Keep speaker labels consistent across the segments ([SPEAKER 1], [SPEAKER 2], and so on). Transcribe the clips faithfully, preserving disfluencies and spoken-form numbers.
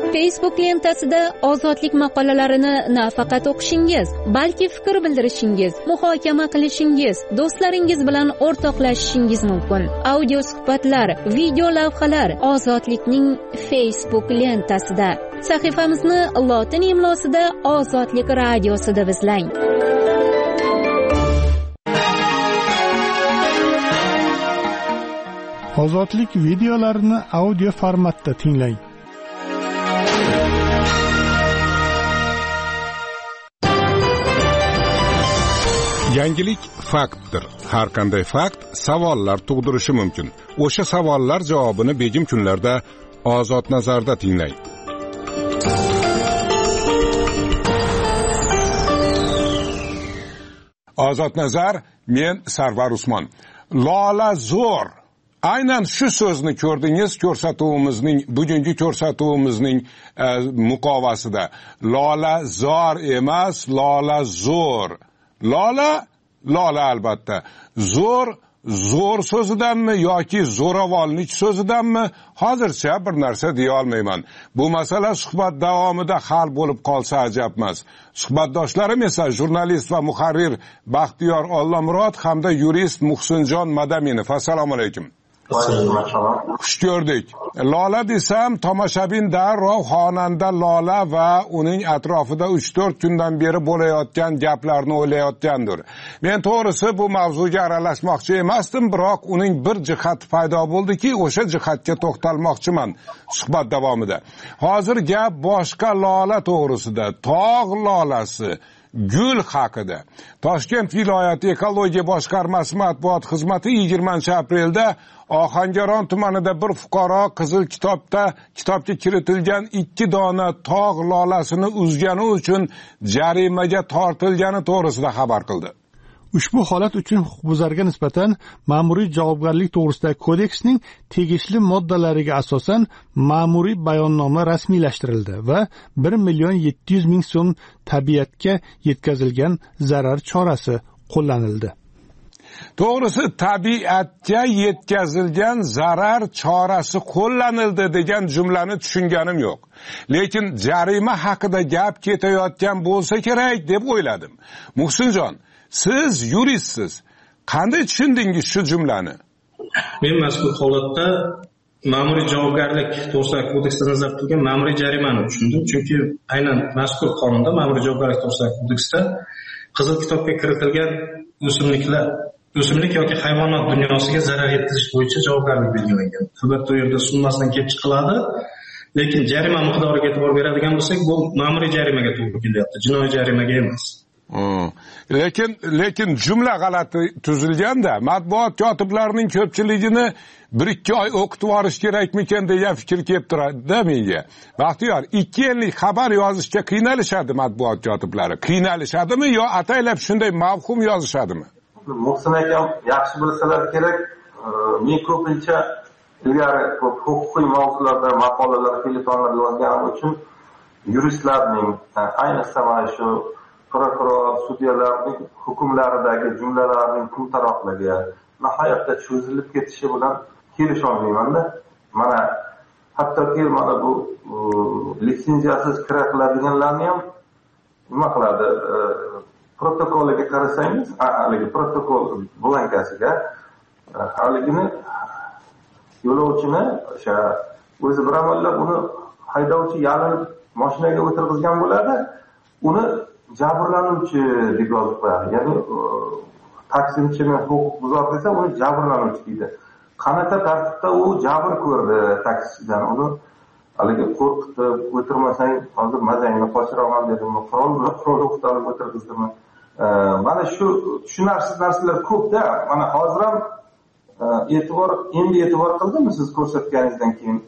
[SPEAKER 1] Facebook lentasida ozodlik maqolalarini nafaqat o'qishingiz, balki fikr bildirishingiz, muhokama qilishingiz, do'stlaringiz bilan o'rtoqlashishingiz mumkin. Audio suhbatlar, video lavhalar Ozodlikning Facebook lentasida. Sahifamizni lotin imlosida Ozodlik radiosi deb izlang.
[SPEAKER 2] Ozodlik videolarini audio formatda tinglang.
[SPEAKER 3] Yangilik faktdir. Har qanday fakt savollar tug'dirishi mumkin. O'sha savollar javobini begim kunlarda Ozod nazarda tinglang. Ozod nazar, men Sarvar Usmon. Lola zo'r. Aynan shu so'zni ko'rdingiz ko'rsatuvimizning, bugungi ko'rsatuvimizning e, muqovasida. Lola zor emas, Lola zo'r. Lola, Lola albatta. Zo'r, zo'r so'zidanmi yoki zo'ravonlik so'zidanmi? Hozircha bir narsa deya olmayman. Bu masala suhbat davomida hal bo'lib qolsa ajab emas. Suhbatdoshlarim esa jurnalist va muharrir Baxtiyor Ollamurod hamda yurist Muhsinjon Madaminov. Assalomu alaykum. Xush ko'rdik. Lola desam, tomoshabin darrov xonanda Lola va uning atrofida uch to'rt kundan beri bo'layotgan gaplarni o'ylayotgandir. Men to'g'risi bu mavzuga aralashmoqchi emasdim, biroq uning bir jihati paydo bo'ldiki, o'sha jihatga to'xtalmoqchiman suhbat davomida. Hozir gap boshqa Lola to'g'risida, tog' lolasi, gul haqida. Toshkent viloyati ekologiya boshqarmasi matbuot xizmati yigirmanchi aprelda Ohangaron tumanida bir fuqaro qizil kitobda kitobga kiritilgan ikki dona tog' lolasini uzgani uchun jarimaga tortilgani to'g'risida xabar qildi.
[SPEAKER 2] Ushbu holat uchun huquqbuzarga nisbatan ma'muriy javobgarlik to'g'risidagi kodeksning tegishli moddalariga asosan ma'muriy bayonnoma rasmiylashtirildi va bir million yetti yuz ming so'm tabiatga yetkazilgan zarar chorasi qo'llanildi.
[SPEAKER 3] To'g'risi, tabiatga yetkazilgan zarar chorasi qo'llanildi degan jumlani tushunganim yo'q. Lekin jarima haqida gap ketayotgan bo'lsa kerak deb o'yladim. Muhsinjon, siz yuristsiz. Qanday tushundingiz shu jumlani?
[SPEAKER 4] Men mazkur holatda ma'muriy javobgarlik to'g'risidagi kodeksda nazarda tutilgan ma'muriy jarimani tushundim. Chunki aynan mazkur qonunda ma'muriy javobgarlik to'g'risidagi kodeksda qizil kitobga kiritilgan o'simliklar o'simlik yoki hayvonot dunyosiga zarar yetkazish bo'yicha javobgarlik belgilangan. Albatta, u yerda summasidan kelib chiqiladi, lekin jarima miqdoriga e'tibor beradigan bo'lsak, bu ma'muriy jarimaga to'g'ri kelyapti, jinoiy jarimaga emas.
[SPEAKER 3] Hmm. Lekin lekin jumla g'alati tuzilganda, matbuot kotiblarining ko'pchiligini bir ikki oy o'qitib olish kerakmikan degan fikr kelib turadi menga. Baxtiyor, ikki yillik xabar yozishga qiynalishadi matbuot kotiblari. Qiynalishadimi yo ataylab shunday mavhum yozishadimi?
[SPEAKER 5] Muhsin akam yaxshi bilsalar kerak, men ko'pincha ilgari huquqiy mavzularda maqolalar, telefonlar yozganim uchun yuristlarning, ayniqsa mana shu prokuror, sudyalarning hukmlaridagi jumlalarning kumtaroqligi, nihoyatda cho'zilib ketishi bilan kelisholmayman-da. Mana hattoki mana bu litsenziyasiz kira qiladiganlarni ham nima qiladi? Protokoliga qarasangiz, haligi protokol blankasiga haligini yo'lovchini o'sha o'zi bir amallab uni haydovchi yalinib mashinaga o'tirgizgan bo'ladi, uni jabrlanuvchi deb yozib qo'yadi. Ya'ni taksini huquqbuzar desa, uni jabrlanuvchi deydi. Qanaqa tartibda u jabr ko'rdi taksichidan, uni haligi qo'rqitib o'tirmasang, hozir mazangni qochiraman dedimi, qurol bilan qurol o'qtalib o'tirgizdimi? Mana shu tushunarsiz narsalar ko'pda. Mana hozir ham e'tibor, endi e'tibor qildimmi siz ko'rsatganingizdan keyin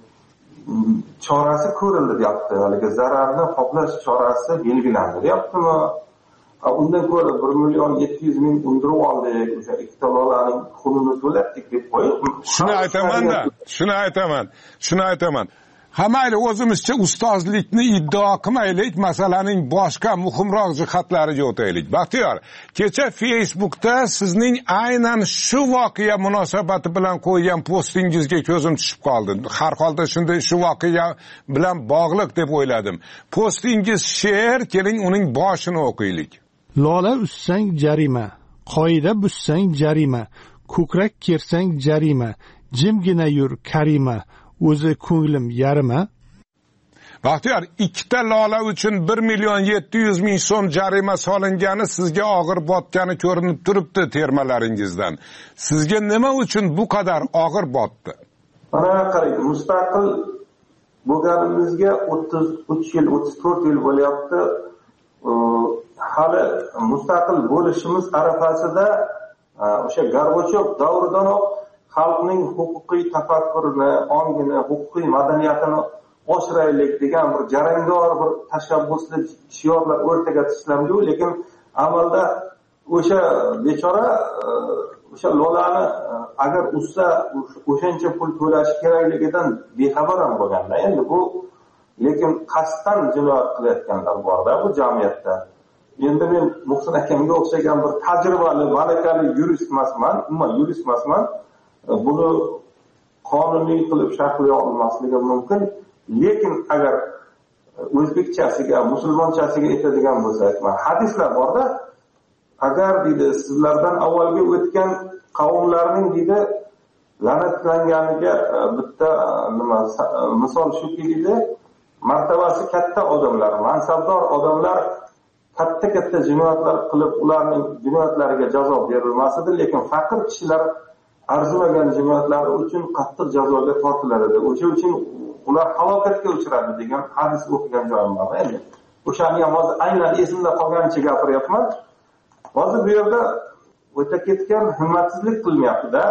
[SPEAKER 5] chorasi ko'rildi deyapti. Haligi zararni qoplash chorasi belgilandi deyaptimi? Undan ko'ra bir million yetti yuz ming undirib oldik, o'sha ikkita lolaning pulini to'latdik deb qo'yib.
[SPEAKER 3] Shuni aytaman-da, shuni aytaman, shuni aytaman. Ha mayli, o'zimizcha ustozlikni iddao qilmaylik, masalaning boshqa muhimroq jihatlariga o'taylik. Baxtiyor, kecha Facebookda sizning aynan shu voqea munosabati bilan qo'ygan postingizga ko'zim tushib qoldi. Har holda shunday shu voqea bilan bog'liq deb o'yladim. Postingiz she'r, keling uning boshini o'qiylik.
[SPEAKER 2] Lola ussang jarima, qoida bussang jarima, ko'krak kersang jarima, jimgina yur karima, o'zi ko'nglim yarima.
[SPEAKER 3] Baxtiyor, ikkita lola uchun bir million yetti yuz ming so'm jarima solingani sizga og'ir botgani ko'rinib turibdi termalaringizdan. Sizga nima uchun bu qadar og'ir botdi?
[SPEAKER 5] Mana qarang, mustaqil bo'lganimizga o'ttiz uch yil, o'ttiz to'rt yil bo'lyapti. Hali mustaqil bo'lishimiz arafasida o'sha Gorbachev davridanoq xalqning huquqiy tafakkurini, ongini, huquqiy madaniyatini oshiraylik degan bir jarangdor bir tashabbusli shiorlar o'rtaga tashlanadi, lekin amalda o'sha bechora o'sha lolani agar usta o'shancha pul to'lash kerakligidan bexabar ham bo'lganda, endi bu lekin qasddan jinoyat qilayotganlar borda bu jamiyatda. Endi men Muhsin akamga o'xshagan bir tajribali, malakali yurist emasman, umuman yurist emasman. Buni qonuniy qilib sharhlay olmasligi mumkin, lekin agar o'zbekchasiga, musulmonchasiga aytadigan bo'lsak, hadislar borda, agar deydi sizlardan avvalgi o'tgan qavmlarning deydi la'natlanganiga bitta nima misol shuki deydi, martabasi katta odamlar, mansabdor odamlar katta-katta jinoyatlar qilib ularning jinoyatlariga jazo berilmasdi, lekin faqir kishilar arzimagan jinoyatlari uchun qattiq jazoga tortiladi. O'sha uchun ular halokatga uchradi degan hadis o'qigan joyim bor. Endi o'shani ham hozir aynan esimda qolganicha gapiryapman. Hozir bu yerda o'ta ketgan himmatsizlik qilmayapti-da.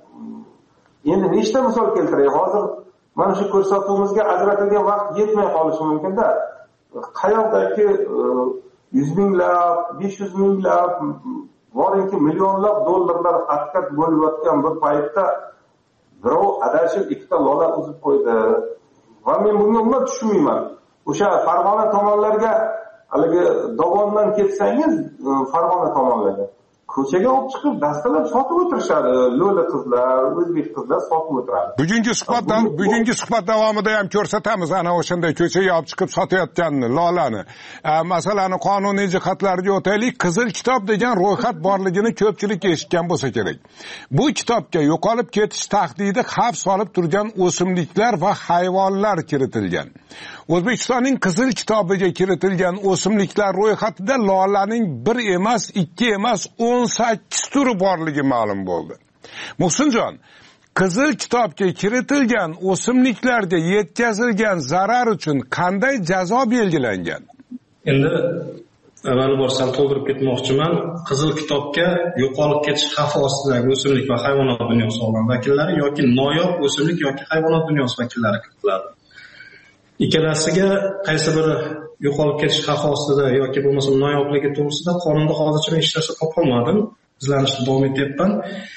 [SPEAKER 5] Endi nechta misol keltiray? Hozir mana shu ko'rsatuvimizga ajratilgan vaqt yetmay qolishi mumkin-da. Qayoqdagi yuz minglab, besh yuz minglab, boringki millionlab dollarlar atkat bo'layotgan bir paytda birov adashib ikkita lola uzib qo'ydi. Va men bunga umuman tushunmayman. O'sha Farg'ona tomonlarga haligi Dovondan ketsangiz, Farg'ona tomonlarga ko'chaga olib chiqib dastalab sotib o'tirishadi. Lo'li qizlar, o'zbek qizlar sotib o'tiradi.
[SPEAKER 3] Bugungi suhbatdan, bugungi suhbat davomida ham ko'rsatamiz ana o'shanday ko'chaga olib chiqib sotayotganini, lolani. Masalani qonuniy jihatlariga o'taylik. Qizil kitob degan ro'yxat borligini ko'pchilik eshitgan bo'lsa kerak. Bu kitobga yo'qolib ketish tahdidi xavf solib turgan o'simliklar va hayvonlar kiritilgan. O'zbekistonning qizil kitobiga kiritilgan o'simliklar ro'yxatida lolaning bir emas, ikki emas, o'n sakkiz turi borligi ma'lum bo'ldi. Muhsinjon, qizil kitobga kiritilgan o'simliklarga yetkazilgan zarar uchun qanday jazo belgilangan?
[SPEAKER 4] Endi avvalbor sal to'g'ririb ketmoqchiman. Qizil kitobga yo'qolib ketish xavfi ostidagi o'simlik va hayvonot dunyosi olam vakillari yoki noyob o'simlik yoki hayvonot dunyosi vakillari kiritiladi. Ikkalasiga qaysi biri yo'qolib ketish xavfi ostida yoki bo'lmasa noyobligi to'g'risida qonunda hozircha hech narsa topolmadim. Izlanishda davom etyapman.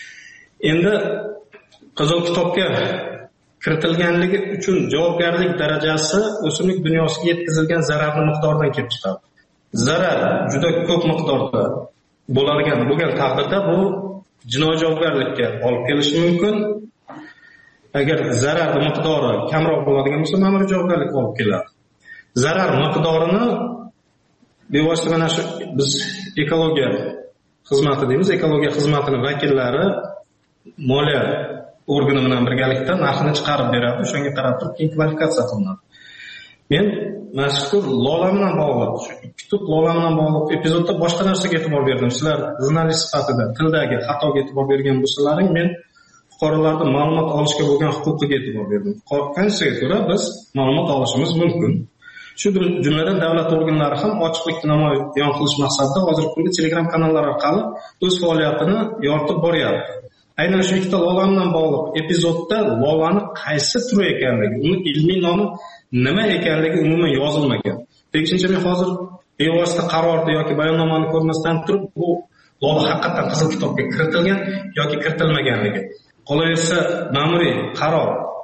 [SPEAKER 4] Endi qizil kitobga kiritilganligi uchun javobgarlik darajasi o'simlik dunyosiga yetkazilgan zararning miqdoridan kelib chiqadi. Zarar juda ko'p miqdorda bo'ladigan bo'lgan taqdirda bu jinoiy javobgarlikka olib kelishi mumkin. Agar zarar miqdori kamroq bo'ladigan bo'lsa, ma'muriy javobgarlik olib keladi. Zarar miqdorini bevosita mana shu biz ekologiya xizmati deymiz, ekologiya xizmatining vakillari moliya organi bilan birgalikda narxini chiqarib beradi. O'shanga qarab turib keyin kvalifikatsiya qilinadi. Men mazkur lola bilan bog'liq, shu ikki tut lola bilan bog'liq epizodda boshqa narsaga e'tibor berdim. Sizlar jurnalist sifatida tildagi xatoga e'tibor bergan bo'lsalaring, men fuqarolardan ma'lumot olishga bo'lgan huquqiga e'tibor berdim. Konstitutsiyaga ko'ra biz ma'lumot olishimiz mumkin. Shu jumladan davlat organlari ham ochiqlikni namoyon qilish maqsadida hozirgi kunda Telegram kanallar orqali o'z faoliyatini yoritib boryapti. Aynan shu ikkita lola bilan bog'liq epizodda lolani qaysi turi ekanligi, uni ilmiy nomi nima ekanligi umuman yozilmagan. Tekshuncha men hozir bevosita qarorni yoki bayonnomani ko'rmasdan turib bu lola haqiqatan qizil kitobga kiritilgan yoki kiritilmaganligi. Qolaversa ma'muriy qaror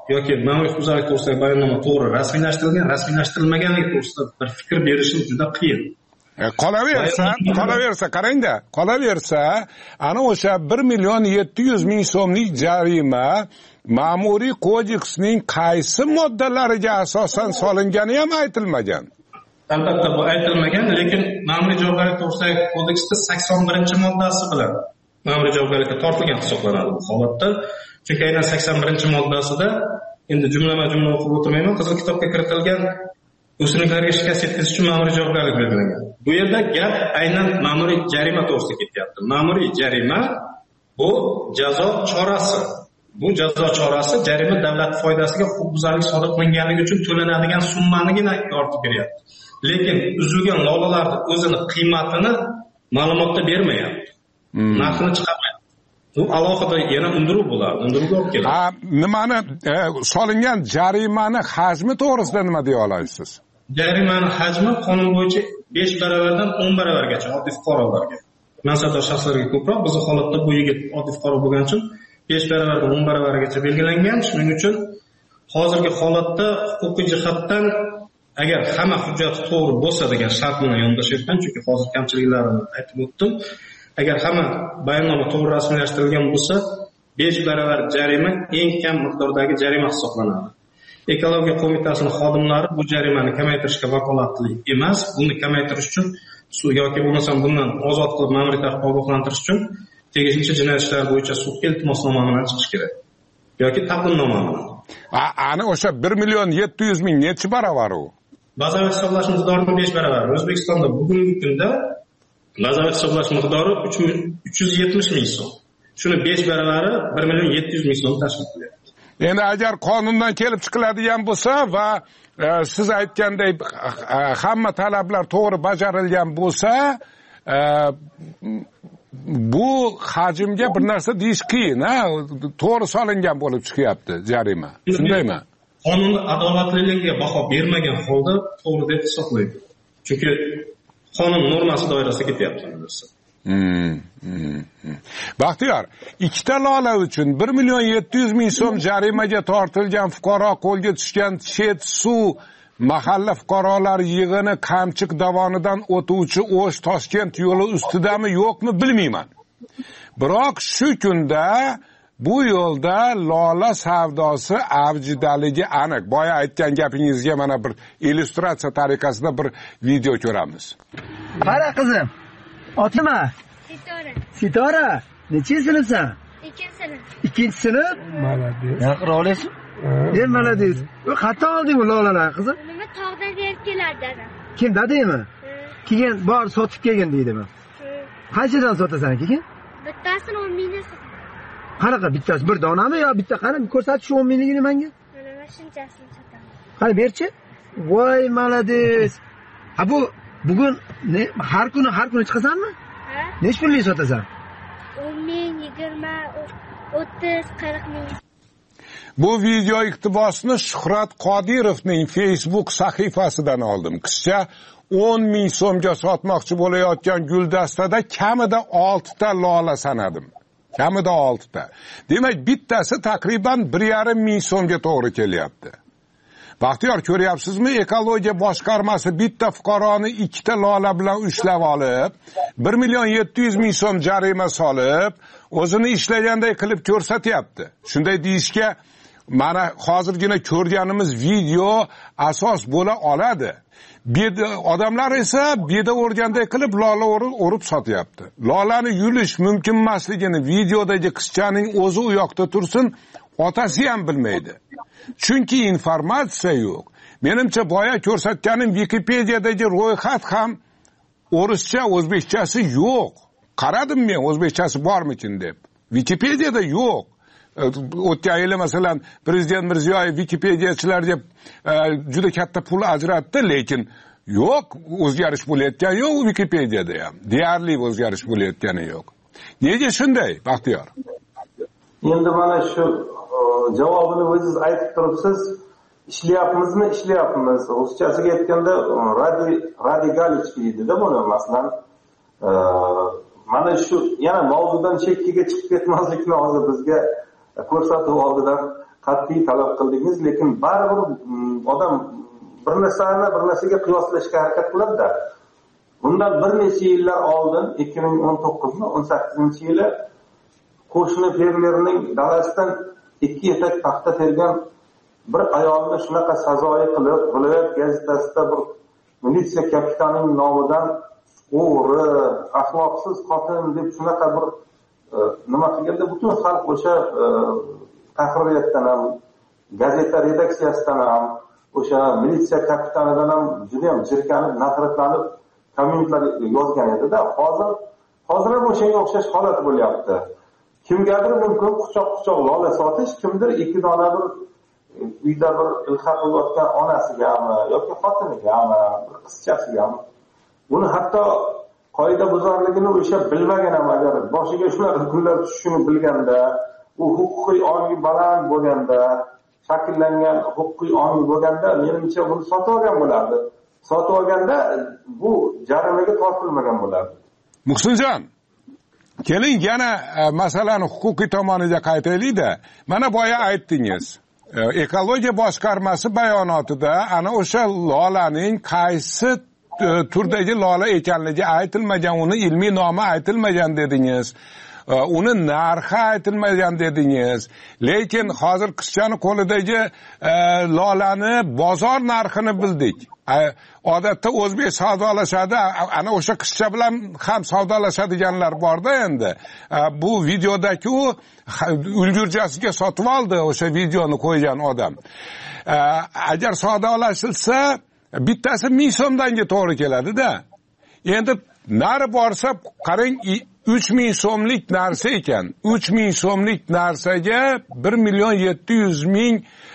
[SPEAKER 4] yoki ma'muriy huquqbuzarlik to'g'risidagi bayonnoma to'g'ri rasmiylashtirilgan, rasmiylashtirilmaganligi to'g'risida bir fikr berishim juda qiyin.
[SPEAKER 3] E, qolaversa, qolaversa, qarangda, qolaversa, ana o'sha bir million yetti yuz ming so'mlik jarima Ma'muriy kodeksning qaysi moddalariga asosan solingani ham aytilmagan.
[SPEAKER 4] Albatta bu aytilmagan, lekin ma'muriy javobgarlik to'g'risidagi kodeksda sakson birinchi moddasi bilan ma'muriy javobgarlikka tortilgan hisoblanadi bu holatda. Chunki aynan sakson birinchi moddasida endi jumlama-jumla o'qib o'tirmayman, Qizil kitobga kiritilgan o'simliklarga shikast yetkazish uchun ma'muriy javobgarlik belgilangan. Bu yerda gap aynan ma'muriy jarima to'g'risida ketyapti. Ma'muriy jarima bu jazo chorasi. Bu jazo chorasi jarima davlat foydasiga huquqbuzarlik sodir qilinganligi uchun to'lanadigan summanigina ortib beryapti. Lekin uzilgan lolalarning o'zini qiymatini ma'lumotda bermayapti. Hmm. Narxini chiqarmayapti. Bu alohida yana undiruv bo'ladi, unduruvga olib keladi.
[SPEAKER 3] Ha, nimani e, solingan jarimani hajmi to'g'risida nima deya olasiz?
[SPEAKER 4] Jarimani hajmi qonun bo'yicha besh baravardan o'n baravargacha oddiy fuqarolarga. Mansabdor shaxslarga ko'proq, bizning holatda bu yigit oddiy fuqaro bo'lgani uchun besh baravardan o'n baravargacha belgilangan. Shuning uchun hozirgi holatda huquqiy jihatdan agar hamma hujjat to'g'ri bo'lsa degan shart bilan yondashayotgan, chunki hozir kamchiliklarini aytib o'tdim. Agar hamma bayonnoma to'g'ri rasmiylashtirilgan bo'lsa, besh baravar jarima eng kam miqdordagi jarima hisoblanadi. Ekologiya qo'mitasining xodimlari bu jarimani kamaytirishga vakolatli emas. Buni kamaytirish uchun sud yoki bo'lmasam bundan ozod qilib ma'muriy tartibga ogohlantirish uchun tegishli jinoyat ishlari bo'yicha sudga iltimosnoma bilan chiqish kerak yoki taqdimnoma bilan.
[SPEAKER 3] Ana o'sha bir million yetti yuz ming nechi baravar u?
[SPEAKER 4] Bazaviy hisoblash miqdorining besh baravari. O'zbekistonda bugungi kunda bazaviy hisoblash miqdori uch yuz yetmish ming so'm. Shuni besh baravari bir million yetti yuz ming so'm tashkil qiladi.
[SPEAKER 3] Endi agar qonundan kelib chiqiladigan bo'lsa va e, siz aytgandek e, hamma talablar to'g'ri bajarilgan bo'lsa, e, bu hajmga bir narsa deyish qiyin, ha? To'g'ri solingan bo'lib chiqyapti jarima. Shundaymi?
[SPEAKER 4] Qonun adolatliligiga baho bermagan holda to'g'ri deb hisoblaydi. Chunki qonun normasi doirasida ketyapti narsa.
[SPEAKER 3] Hmm, hmm, hmm. Baxtiyor, ikkita lola uchun bir million yetti yuz ming so'm jarimaga tortilgan fuqaro qo'lga tushgan chet suv mahalla fuqarolar yig'ini Qamchiq dovonidan o'tuvchi O'sh Toshkent yo'li ustidami yo'qmi bilmayman. Biroq shu kunda bu yo'lda lola savdosi avjidaligi aniq. Boya aytgan gapingizga mana bir illyustratsiya tariqasida bir video ko'ramiz.
[SPEAKER 6] Qara qizim. Otnima?
[SPEAKER 7] Sitora.
[SPEAKER 6] Sitora. Nechi sinfsan?
[SPEAKER 7] Ikkinchi sinf.
[SPEAKER 6] Ikkinchi sinf?
[SPEAKER 2] Malades.
[SPEAKER 6] Yaqin olaysan? E, malades. U qayerdan olding bu lolalarni qizim?
[SPEAKER 7] Nima tog'dan berib keladi dadam.
[SPEAKER 6] Kim dadangmi? Keyin bor sotib kelgin deydimi? Qanchadan sotasan keyin?
[SPEAKER 7] Bittasini o'n mingdan sotaman.
[SPEAKER 6] Qanaqa bittasi? Bir donami yo bitta qani ko'rsatish o'n mingligini menga?
[SPEAKER 7] Mana shunchasini sotaman.
[SPEAKER 6] Qani berchi? Voy malades. Ha bu bugun ne har kuni har kuni chiqasanmi?
[SPEAKER 7] Ha?
[SPEAKER 6] Nech pullik sotasan?
[SPEAKER 7] o'n ming, yigirma, o'ttiz, qirq ming.
[SPEAKER 3] Bu video iqtibosni Shuhrat Qodirovning Facebook sahifasidan oldim. Qizcha o'n ming so'mga sotmoqchi bo'layotgan guldastada kamida oltita lola sanadim. Kamida oltita. Demak, bittasi taqriban bir yarim ming so'mga to'g'ri kelyapti. Baxtiyor, ko'ryapsizmi? Ekologiya boshqarmasi bitta fuqaroni ikkita lola bilan ushlab olib, bir million yetti yuz ming so'm jarima solib, o'zini ishlaganday qilib ko'rsatyapti. Shunday deyishga mana hozirgina ko'rganimiz video asos bo'la oladi. Odamlar esa beda o'rganday qilib lola o'rib sotyapti. Lolani yulish mumkin emasligini videodagi qizchaning o'zi u yoqda tursin, otasi ham bilmaydi. Chunki informatsiya yo'q. Menimcha boya ko'rsatganim Wikipediyadagi ro'yxat ham o'rischa, o'zbekchasi yo'q. Qaradim men o'zbekchasi bormikin deb. Wikipediyada yo'q. O'tgan yili masalan Prezident Mirziyoyev Wikipediyachilarga juda katta pul ajratdi, lekin yo'q, o'zgarish bo'layotgani yo'q Wikipediyada ham. Deyarli o'zgarish bo'layotgani yo'q. Nega shunday, Baxtiyor?
[SPEAKER 5] Endi mana shu javobini o'zingiz aytib turibsiz. Ishlayapmizmi, ishlayapmiz. Ruschasiga aytganda radikalичка deydi-da buni. Masalan, mana shu yana mavzudan chekkaga chiqib ketmaslikni hozir bizga ko'rsatuv oldidan qat'iy talab qildingiz, lekin baribir odam bir narsani bir narsaga qiyoslashga harakat qiladi-da. Bundan bir necha yillar oldin ikki ming o'n to'qqiz o'n sakkizinchi yili qo'shni fermerning dalasidan ikki etak paxta tergan bir ayolni shunaqa sazoyi qilib, viloyat gazetasida bir militsiya kapitanining nomidan o'g'ri, axloqsiz xotin deb shunaqa bir nima qilganda butun xalq o'sha tahririyatdan ham, gazeta redaksiyasidan ham, o'sha militsiya kapitanidan ham juda ham jirkanib, nafratlanib kommentlar yozgan edi-da. Hozir hozir ham o'shanga o'xshash holat bo'lyapti. Kimgadir mumkin quchoq-quchoq lola sotish, kimdir ikki dona bir uyda bir ilha qilayotgan onasigami yoki xotinigami, bir qizchasigami. Buni hatto qoidabuzarligini o'sha bilmagan ham agar boshiga shunaqa kunlar tushishini bilganda, u huquqiy ongi baland bo'lganda, shakllangan huquqiy ongi bo'lganda, menimcha buni sotib olgan bo'lardi. Sotib olganda bu jarimaga tortilmagan bo'lardi.
[SPEAKER 3] Muhsinjon, keling yana masalani huquqiy tomoniga qaytaylik-da. Mana boya aytdingiz. Ekologiya boshqarmasi bayonotida ana o'sha lolaning qaysi turdagi lola ekanligi aytilmagan, uni ilmiy nomi aytilmagan dedingiz. Uni narxi aytilmagan dedingiz. Lekin hozir qizchani qo'lidagi lolani bozor narxini bildik. Odatda o'zbek savdolashadi, ana o'sha qizcha bilan ham savdolashadiganlar bor-da endi. Bu videodagi u ulgurjasiga sotib oldi o'sha videoni qo'ygan odam. Agar savdolashilsa, bittasi ming so'mdanga to'g'ri keladi-da. Endi nari borsa, qarang, uch ming so'mlik narsa ekan. uch ming so'mlik narsaga bir million yetti yuz ming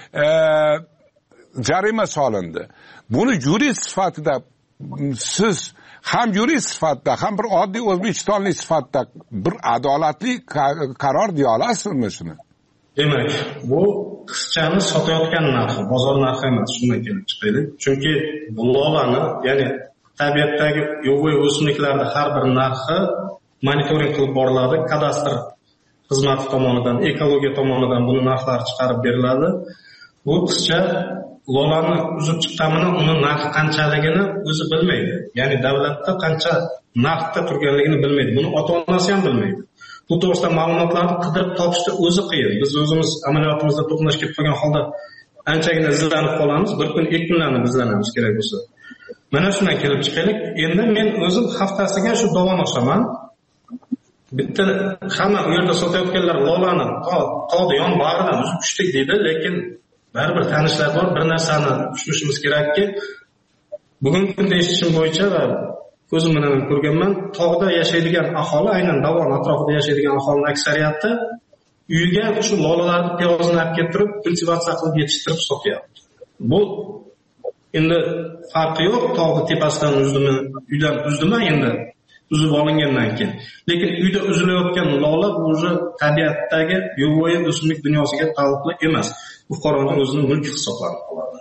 [SPEAKER 3] jarima solindi. Buni yurist sifatida siz ham yurist sifatida, ham bir oddiy o'zbekistonlik sifatida bir adolatli qaror deya olasizmi shuni?
[SPEAKER 4] Demak, bu qizchani sotayotgan narxi, bozor narxi emas, shundan kelib chiqadi. Chunki bu lolani, ya'ni tabiatdagi yovvoyi o'simliklarning har bir narxi monitoring qilib boriladi, kadastr xizmati tomonidan, ekologiya tomonidan buni narxlari chiqarib beriladi. Bu qizcha lolani uzib chiqqanini, uni narxi qanchaligini o'zi bilmaydi. Ya'ni davlatda qancha narxda turganligini bilmaydi. Buni ota-onasi ham bilmaydi. Bu to'g'risida ma'lumotlarni qidirib topishni o'zi qiyin. Biz o'zimiz amaliyotimizda to'qnash ketib qolgan holda anchagina izlanib qolamiz. Bir kun, ikki kunlarni izlanamiz kerak bo'lsa. Mana shundan kelib chiqaylik. Endi men o'zim haftasiga shu dovon oshaman. Bitta hamma u yerda sotayotganlar lolani tog'ni yon bag'ridan uzib tushdik deydi, lekin baribir tanishlar bor. Bir narsani tushunishimiz kerakki, bugungi kunda eshitishim bo'yicha va ko'zim bilan ko'rganman, tog'da yashaydigan aholi, aynan dovon atrofida yashaydigan aholining aksariyati uyiga shu lolalarni piyozni olib keltirib, kultivatsiya qilib yetishtirib sotyapti. Bu endi farqi yo'q, tog'ni tepasidan uzdimi, uydan uzdimi endi uzib olingandan keyin. Lekin uyda uzilayotgan lola bu o'zi tabiatdagi yovvoyi o'simlik dunyosiga taalluqli emas. Bu fuqaroning o'zining mulki hisoblanib qoladi.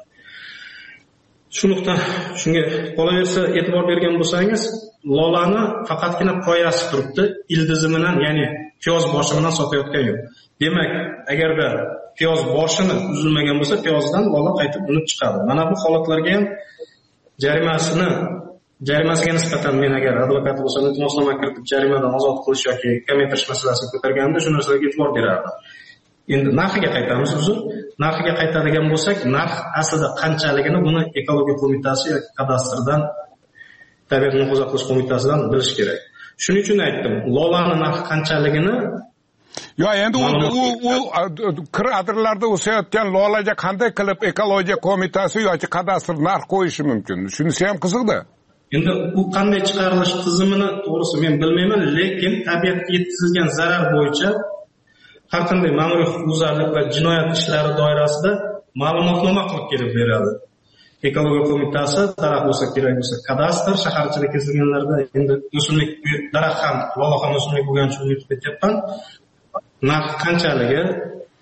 [SPEAKER 4] Shu nuqta, shunga qolaversa e'tibor bergan bo'lsangiz, lolani faqatgina poyasi turibdi, ildizi bilan, ya'ni piyoz boshi bilan sotayotgan yo'q. Demak, agarda piyoz boshini uzilmagan bo'lsa, piyozdan lola qaytib unib chiqadi. Mana bu holatlarga ham jarimasini jarimasiga nisbatan men agar advokat bo'lsam, iltimosnoma kiritib jarimadan ozod qilish yoki kamaytirish masalasini ko'targanimda shu narsalarga e'tibor berardim. Endi narxiga qaytamiz, uzr. Narxiga qaytadigan bo'lsak, narx aslida qanchaligini buni ekologiya qo'mitasi yoki kadastrdan, tabiat muhofaza qilish qo'mitasidan bilish kerak. Shuning uchun aytdim, lolani narxi qanchaligini
[SPEAKER 3] yo endi u u kir adirlarda o'sayotgan lolaga qanday qilib ekologiya qo'mitasi yoki kadastr narx qo'yishi mumkin? Shunisi ham qiziqda.
[SPEAKER 4] Endi bu qanday chiqarilish tizimini to'g'risi men bilmayman, lekin tabiatga yetkazilgan zarar bo'yicha har qanday ma'muriy huquqbuzarlik va jinoyat ishlari doirasida ma'lumotnoma qilib berib beradi. Ekologiya qo'mitasi, daraxt bo'lsa kerak bo'lsa, kadastr, shahar ichida kesilganlarda endi o'simlik, daraxt ham, lola ham o'simlik bo'lgani uchun yutib ketyapman. Narx qanchaligi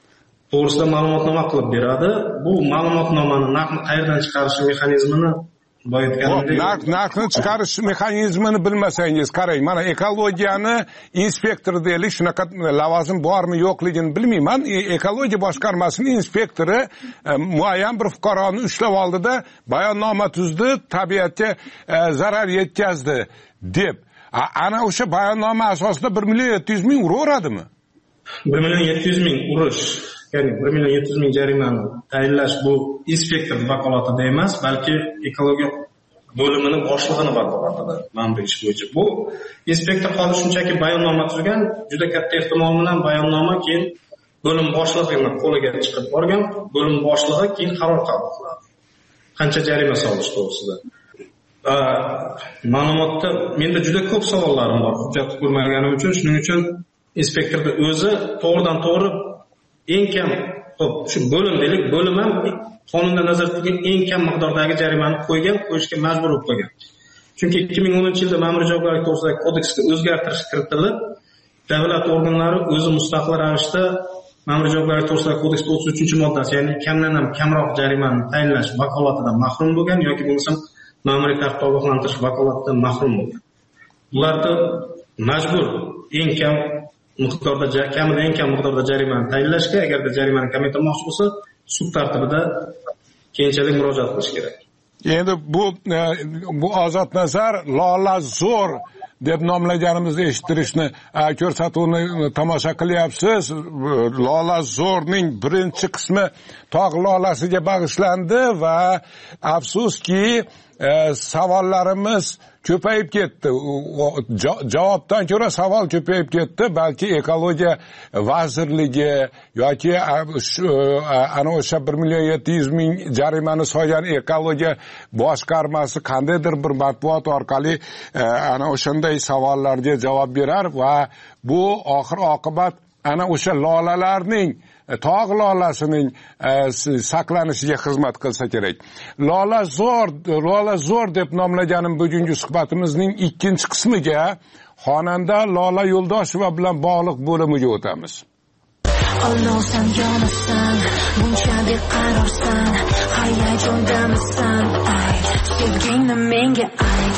[SPEAKER 4] to'g'risida ma'lumotnoma qilib beradi. Bu ma'lumotnomani narxni qayerdan chiqarish mexanizmini
[SPEAKER 3] narx narxni chiqarish mexanizmini bilmasangiz qarang, mana ekologiyani inspektor deylik, shunaqa lavozim bormi yo'qligini bilmayman. Ekologiya boshqarmasining inspektori muayyan bir fuqaroni ushlab oldida bayonnoma tuzdi, tabiatga zarar yetkazdi deb. Ana o'sha bayonnoma asosida bir million yetti yuz ming uraveradimi?
[SPEAKER 4] bir million yetti yuz ming urish, ya'ni bir million yetti yuz ming jarimani tayinlash bu inspektor vakolatida emas, balki ekologiya bo'limining boshlig'ini vakolatida ma'muriy ish bo'yicha. Bu inspektor hozir shunchaki bayonnoma tuzgan, juda katta ehtimol bilan bayonnoma keyin bo'lim boshlig'ining qo'liga chiqib borgan, bo'lim boshlig'i keyin qaror qabul qiladi. Qancha jarima solish to'g'risida. Ma'lumotda menda juda ko'p savollarim bor, hujjat ko'rmaganim uchun, shuning uchun inspektorning o'zi to'g'ridan to'g'ri eng kam, xo'p, shu bo'lim deylik, bo'lim ham qonunda nazarda tutilgan eng kam miqdordagi jarimani qo'ygan, qo'yishga majbur bo'lib qolgan. Chunki ikki ming o'ninchi yilda ma'muriy javobgarlik to'g'risidagi kodeksga o'zgartirish kiritilib, davlat organlari o'zi mustaqil ravishda ma'muriy javobgarlik to'g'risidagi kodeksning o'ttiz uchinchi moddasi, ya'ni kamdan ham kamroq jarimani tayinlash vakolatidan mahrum bo'lgan yoki bo'lmasa ma'muriy tartibda ogohlantirish vakolatidan mahrum bo'lgan. Ularda majbur eng kam miqdorda, kamida eng kam miqdorda jarimani tayinlashga, agarda jarimani kamaytirmoqchi bo'lsa, sud tartibida keyinchalik murojaat qilish kerak.
[SPEAKER 3] Endi bu bu Ozod Nazar Lola zo'r deb nomlaganimizni eshittirishni, ko'rsatuvni tomosha qilyapsiz. Lola zo'rning birinchi qismi tog' lolasiga bag'ishlandi va afsuski savollarimiz ko'payib ketdi. Javobdan ko'ra savol ko'payib ketdi. Balki ekologiya vazirligi yoki ana o'sha bir million yetti yuz ming jarimani solgan ekologiya boshqarmasi qandaydir bir matbuot orqali ana o'shanday savollarga javob berar va bu oxir oqibat ana o'sha lolalarning, tog' lolasining saqlanishiga xizmat qilsa kerak. Lola zo'r, Lola zo'r deb nomlaganim bugungi suhbatimizning ikkinchi qismiga xonanda Lola Yo'ldosheva bilan bog'liq bo'limiga o'tamiz.
[SPEAKER 8] Olnosan yonasan, buncha beqarorsan, hayajondamisan, ay, sevgingni menga ayt.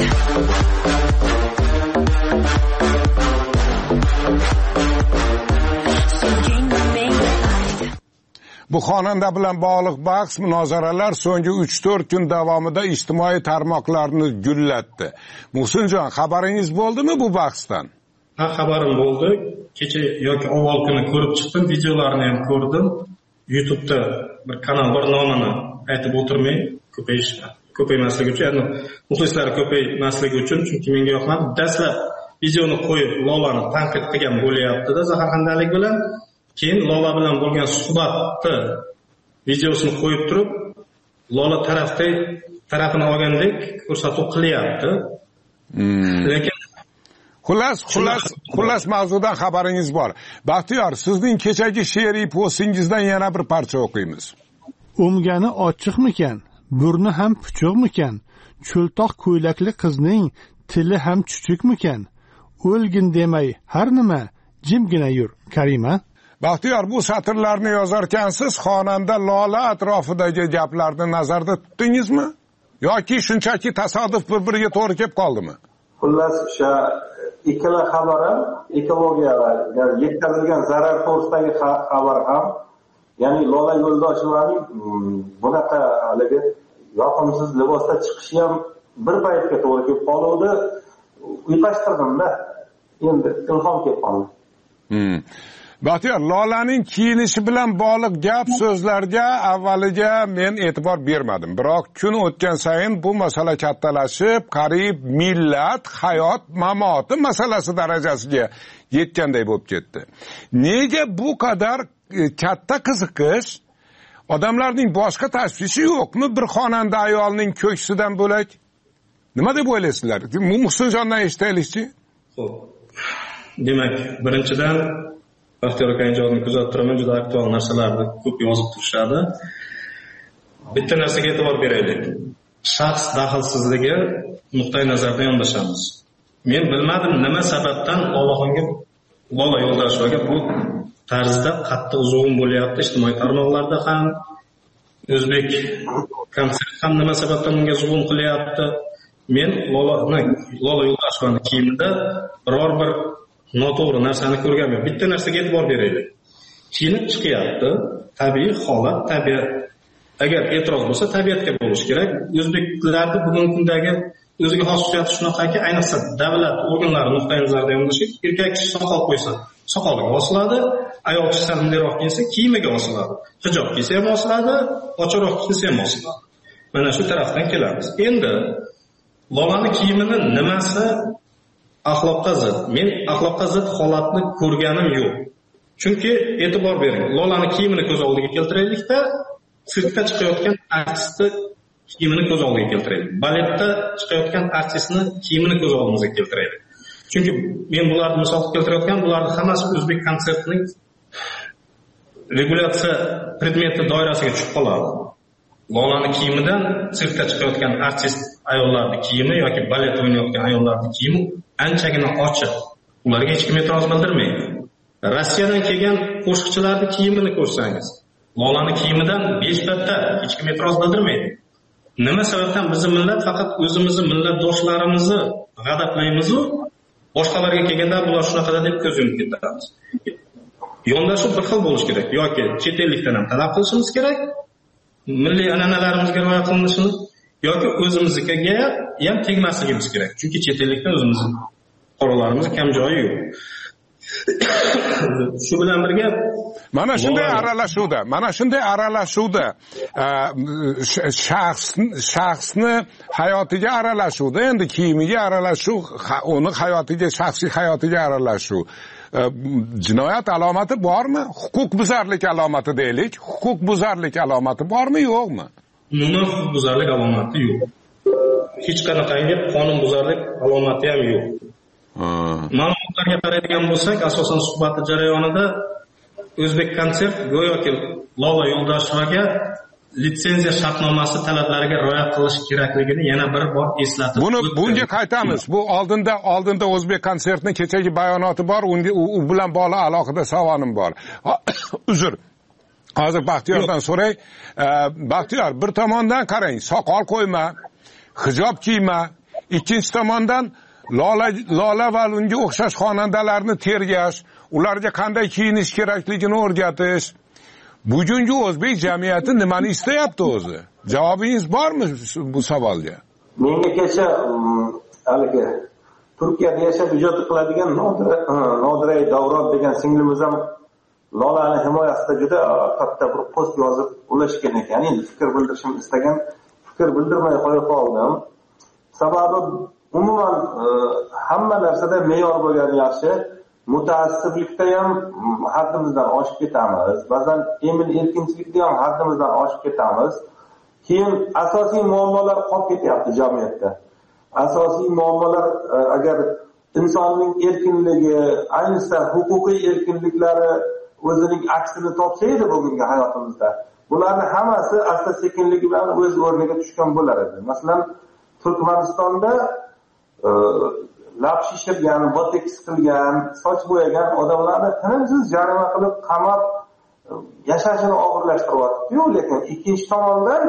[SPEAKER 3] Bu xonanda bilan bog'liq bahs munozaralar so'nggi uch to'rt kun davomida ijtimoiy tarmoqlarni gullatdi. Muhsinjon, xabaringiz bo'ldimi bu bahsdan?
[SPEAKER 4] Ha, xabarim bo'ldi. Kecha yoki avval kuni ko'rib chiqdim, videolarini ham ko'rdim. YouTube'da bir kanal bor, nomini aytib o'tirmay, ko'payish, ko'paymasligi uchun, ya'ni muxlislar ko'paymasligi uchun, chunki menga yoqmadi. Dastlab videoni qo'yib, Lolani tanqid qilgan bo'lyapti-da, zaharxandalik bilan. Keyin Lola bilan bo'lgan suhbatni videosini qo'yib turib, Lola tarafda tarafini olgandek ko'rsatuv qilyapti.
[SPEAKER 3] Hmm. Lekin xullas, xullas, xullas mavzudan xabaringiz bor. Baxtiyor, sizning kechagi she'riy postingizdan yana bir parcha o'qiymiz.
[SPEAKER 2] O'mgani ochiqmikan, burni ham puchuqmikan, cho'ltoq ko'ylakli qizning tili ham chuchukmikan, o'lgin demay har nima, jimgina yur, Karima.
[SPEAKER 3] Baxtiyor, bu satrlarni yozarkansiz xonanda Lola atrofidagi gaplarni nazarda tutdingizmi? Yoki shunchaki tasodif bir-biriga to'g'ri kelib qoldimi?
[SPEAKER 5] Xullas, o'sha ikkala xabar ham ekologiyaga yetkazilgan zarar to'g'risidagi xabar ham, ya'ni Lola Yo'ldoshevaning bunaqa haligi yoqimsiz libosda chiqishi ham bir paytga to'g'ri kelib qoldi. Uyqashtirdim-da. Endi ilhom kelib qoldi.
[SPEAKER 3] Hmm. Baxtiyor, Lolaning kiyinishi bilan bog'liq gap so'zlarga avvaliga men e'tibor bermadim. Biroq kun o'tgan sayin bu masala kattalashib, qariyb millat, hayot, mamoti masalasi darajasiga yetganday bo'lib ketdi. Nega bu qadar katta qiziqish? Odamlarning boshqa tashvishi yo'qmi bir xonanda ayolning ko'ksidan bo'lak? Nima deb o'ylaysizlar? Muhsinjondan eshitaylikchi.
[SPEAKER 4] Xo'p. Demak, birinchidan Baxtiyor aka ijodini kuzatib turaman, juda aktual narsalarni ko'p yozib turishadi. Bitta narsaga e'tibor beraylik. Shaxs daxlsizligi nuqtai nazaridan yondashamiz. Men bilmadim nima sababdan Lolaxonga, Lola Yo'ldoshevaga bu tarzda qattiq zo'm bo'lyapti ijtimoiy tarmoqlarda ham, o'zbek konsert ham nima sababdan unga zulm qilyapti. Men Lolani, Lola Yo'ldoshevani kiyimida biror bir noto'g'ri narsani ko'rganman. Bitta narsaga e'tibor beraylik. Kiyinib chiqyapti, tabiiy holat, tabiat. Agar e'tiroz bo'lsa, tabiatga bo'lish kerak. O'zbeklarda bugungi kundagi o'ziga xos xususiyati shunaqaki, ayniqsa davlat organlari nuqtai nazaridan yondashib, erkak kishi soqol qo'ysa, soqoliga osiladi, ayol kishi salmliroq kiysa, kiyimiga osiladi. Hijob kiysa ham osiladi, ochiqroq kiysa ham osiladi. Mana shu tarafdan kelamiz. Endi Lolani kiyimini nimasi axloqqa zid? Men axloqqa zid holatni ko'rganim yo'q. Chunki e'tibor bering, Lolani kiyimini ko'z oldiga keltiraylikda, sirkda chiqayotgan artistni kiyimini ko'z oldiga keltiraylik. Baletda chiqayotgan artistni kiyimini ko'z oldimizga keltiraylik. Chunki men bularni misol keltirayotgan, bularning hammasi o'zbek konsertining regulyatsiya predmeti doirasiga tushib qoladi. Lolani kiyimidan sirkda chiqayotgan artist ayollarning kiyimi yoki balet o'ynayotgan ayollarning kiyimi anchagina ochiq. Ularga hech kim e'tiroz bildirmaydi. Rossiyadan kelgan qo'shiqchilarning kiyimini ko'rsangiz, Lolani kiyimidan besh batta hech kim e'tiroz bildirmaydi. Nima sababdan bizning millat faqat o'zimizni millatdoshlarimizni g'adablaymiz-u, boshqalarga kelganda bular shunaqa deb ko'z yumib ketamiz. Yondashuv bir xil bo'lish kerak. Yoki chet ellikdan ham talab qilishimiz kerak, milliy an'analarimizga rioya qilinishini, yoki o'zimizga ham tegmasligimiz kerak. Chunki chet ellikdan o'zimizning qoralarimiz kam joyi yo'q. Shu bilan birga
[SPEAKER 3] mana shunday aralashuvda, mana shunday aralashuvda shaxs shaxsni hayotiga aralashuvda, endi kiyimiga aralashuv, uni hayotiga, shaxsiy hayotiga aralashuv jinoyat alomati bormi? Huquq buzarlik alomati deylik. Huquq buzarlik alomati bormi, yo'qmi?
[SPEAKER 4] Umuman huquq buzarlik alomati yo'q. Hech qanaqangi qonun buzarlik alomati ham yo'q. Ma'lumotlarga qaraydigan bo'lsak, asosan suhbat jarayonida O'zbek konsert go'yoki Lola Yo'ldoshevaga litsenziya shartnomasi talablariga rioya qilish kerakligini yana bir bor eslatib.
[SPEAKER 3] Buni bunga qaytamiz. Bu oldinda oldinda O'zbek konsertining kechagi bayonoti bor, u bilan bog'liq alohida savolim bor. Uzr. Hozir Baxtiyordan so'ray. Baxtiyor, bir tomondan qarang, soqol qo'yma, hijob kiyma, ikkinchi tomondan Lola Lola va unga o'xshash xonandalarni tergash, ularga qanday kiyinish kerakligini o'rgatish. Bugungi o'zbek jamiyati nimani istayapti o'zi? Javobingiz bormi bu savolga?
[SPEAKER 5] Menga kecha haligi Turkiyada yashab ijod qiladigan Nodira Davron degan singlimiz ham Lolani himoyasida juda katta bir post yozib ulashgan ekan. Endi fikr bildirishim istagan, fikr bildirmay qo'yib qoldim. Sababi umuman hamma narsada me'yor bo'lgani yaxshi. Mutaassiblikda ham haddimizdan oshib ketamiz. Ba'zan emin erkinchilikda ham haddimizdan oshib ketamiz. Keyin asosiy muammolar qolib ketyapti jamiyatda. Asosiy muammolar agar insonning erkinligi, ayniqsa huquqiy erkinliklari o'zining aksini topsa edi bugungi hayotimizda, bularning hammasi asta sekinligi bilan o'z o'rniga tushgan bo'lar edi. Masalan, Turkmanistonda lab shishirgan, boteks qilgan, soch bo'yagan odamlarni tinimsiz jarima qilib qamab yashashini og'irlashtiryapti-yu, lekin ikkinchi tomondan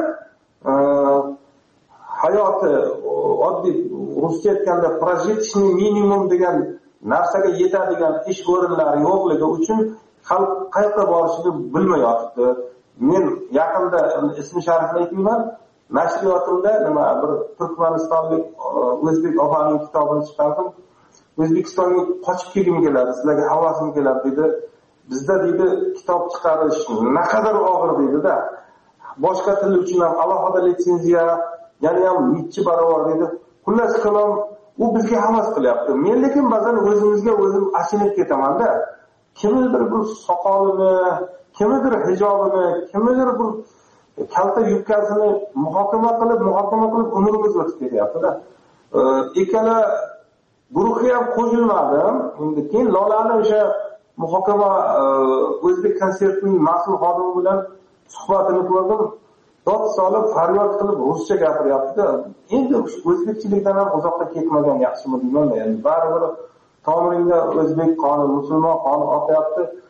[SPEAKER 5] hayoti oddiy ruscha aytganda прожиточный minimum degan narsaga yetadigan ish o'rinlari yo'qligi uchun xalq qayerga borishini bilmayapti. Men yaqinda ismi sharifini aytmayman, nashriyotimda nima bir turkmanistonlik o'zbek opaning kitobini chiqardim. O'zbekistonga qochib kelgim keladi, sizlarga havasim keladi dedi. Bizda deydi kitob chiqarish naqadar og'ir deydi-da. Boshqa til uchun ham alohida litsenziya, yana ham necha barobar deydi. Xullas kalom, u bizga havas qilyapti. Men lekin ba'zan o'zimizga o'zim achinib ketaman-da. Kimnidir bir soqolini, kimnidir hijobini, kimnidir bir kalta yubkasini muhokama qilib, muhokama qilib umrimiz o'tib ketyapti-da. Ikkala guruhga ham qo'shilmadim. Endi keyin Lolani o'sha muhokama O'zbek konsertining mas'ul xodimi bilan suhbatini ko'rdim. Dod solib, faryod qilib ruscha gapiryapti-da. Endi o'zbekchilikdan ham uzoqqa ketmagan yaxshimi deyman-da. Endi baribir tomiringda o'zbek qoni, musulmon qoni oqyapti.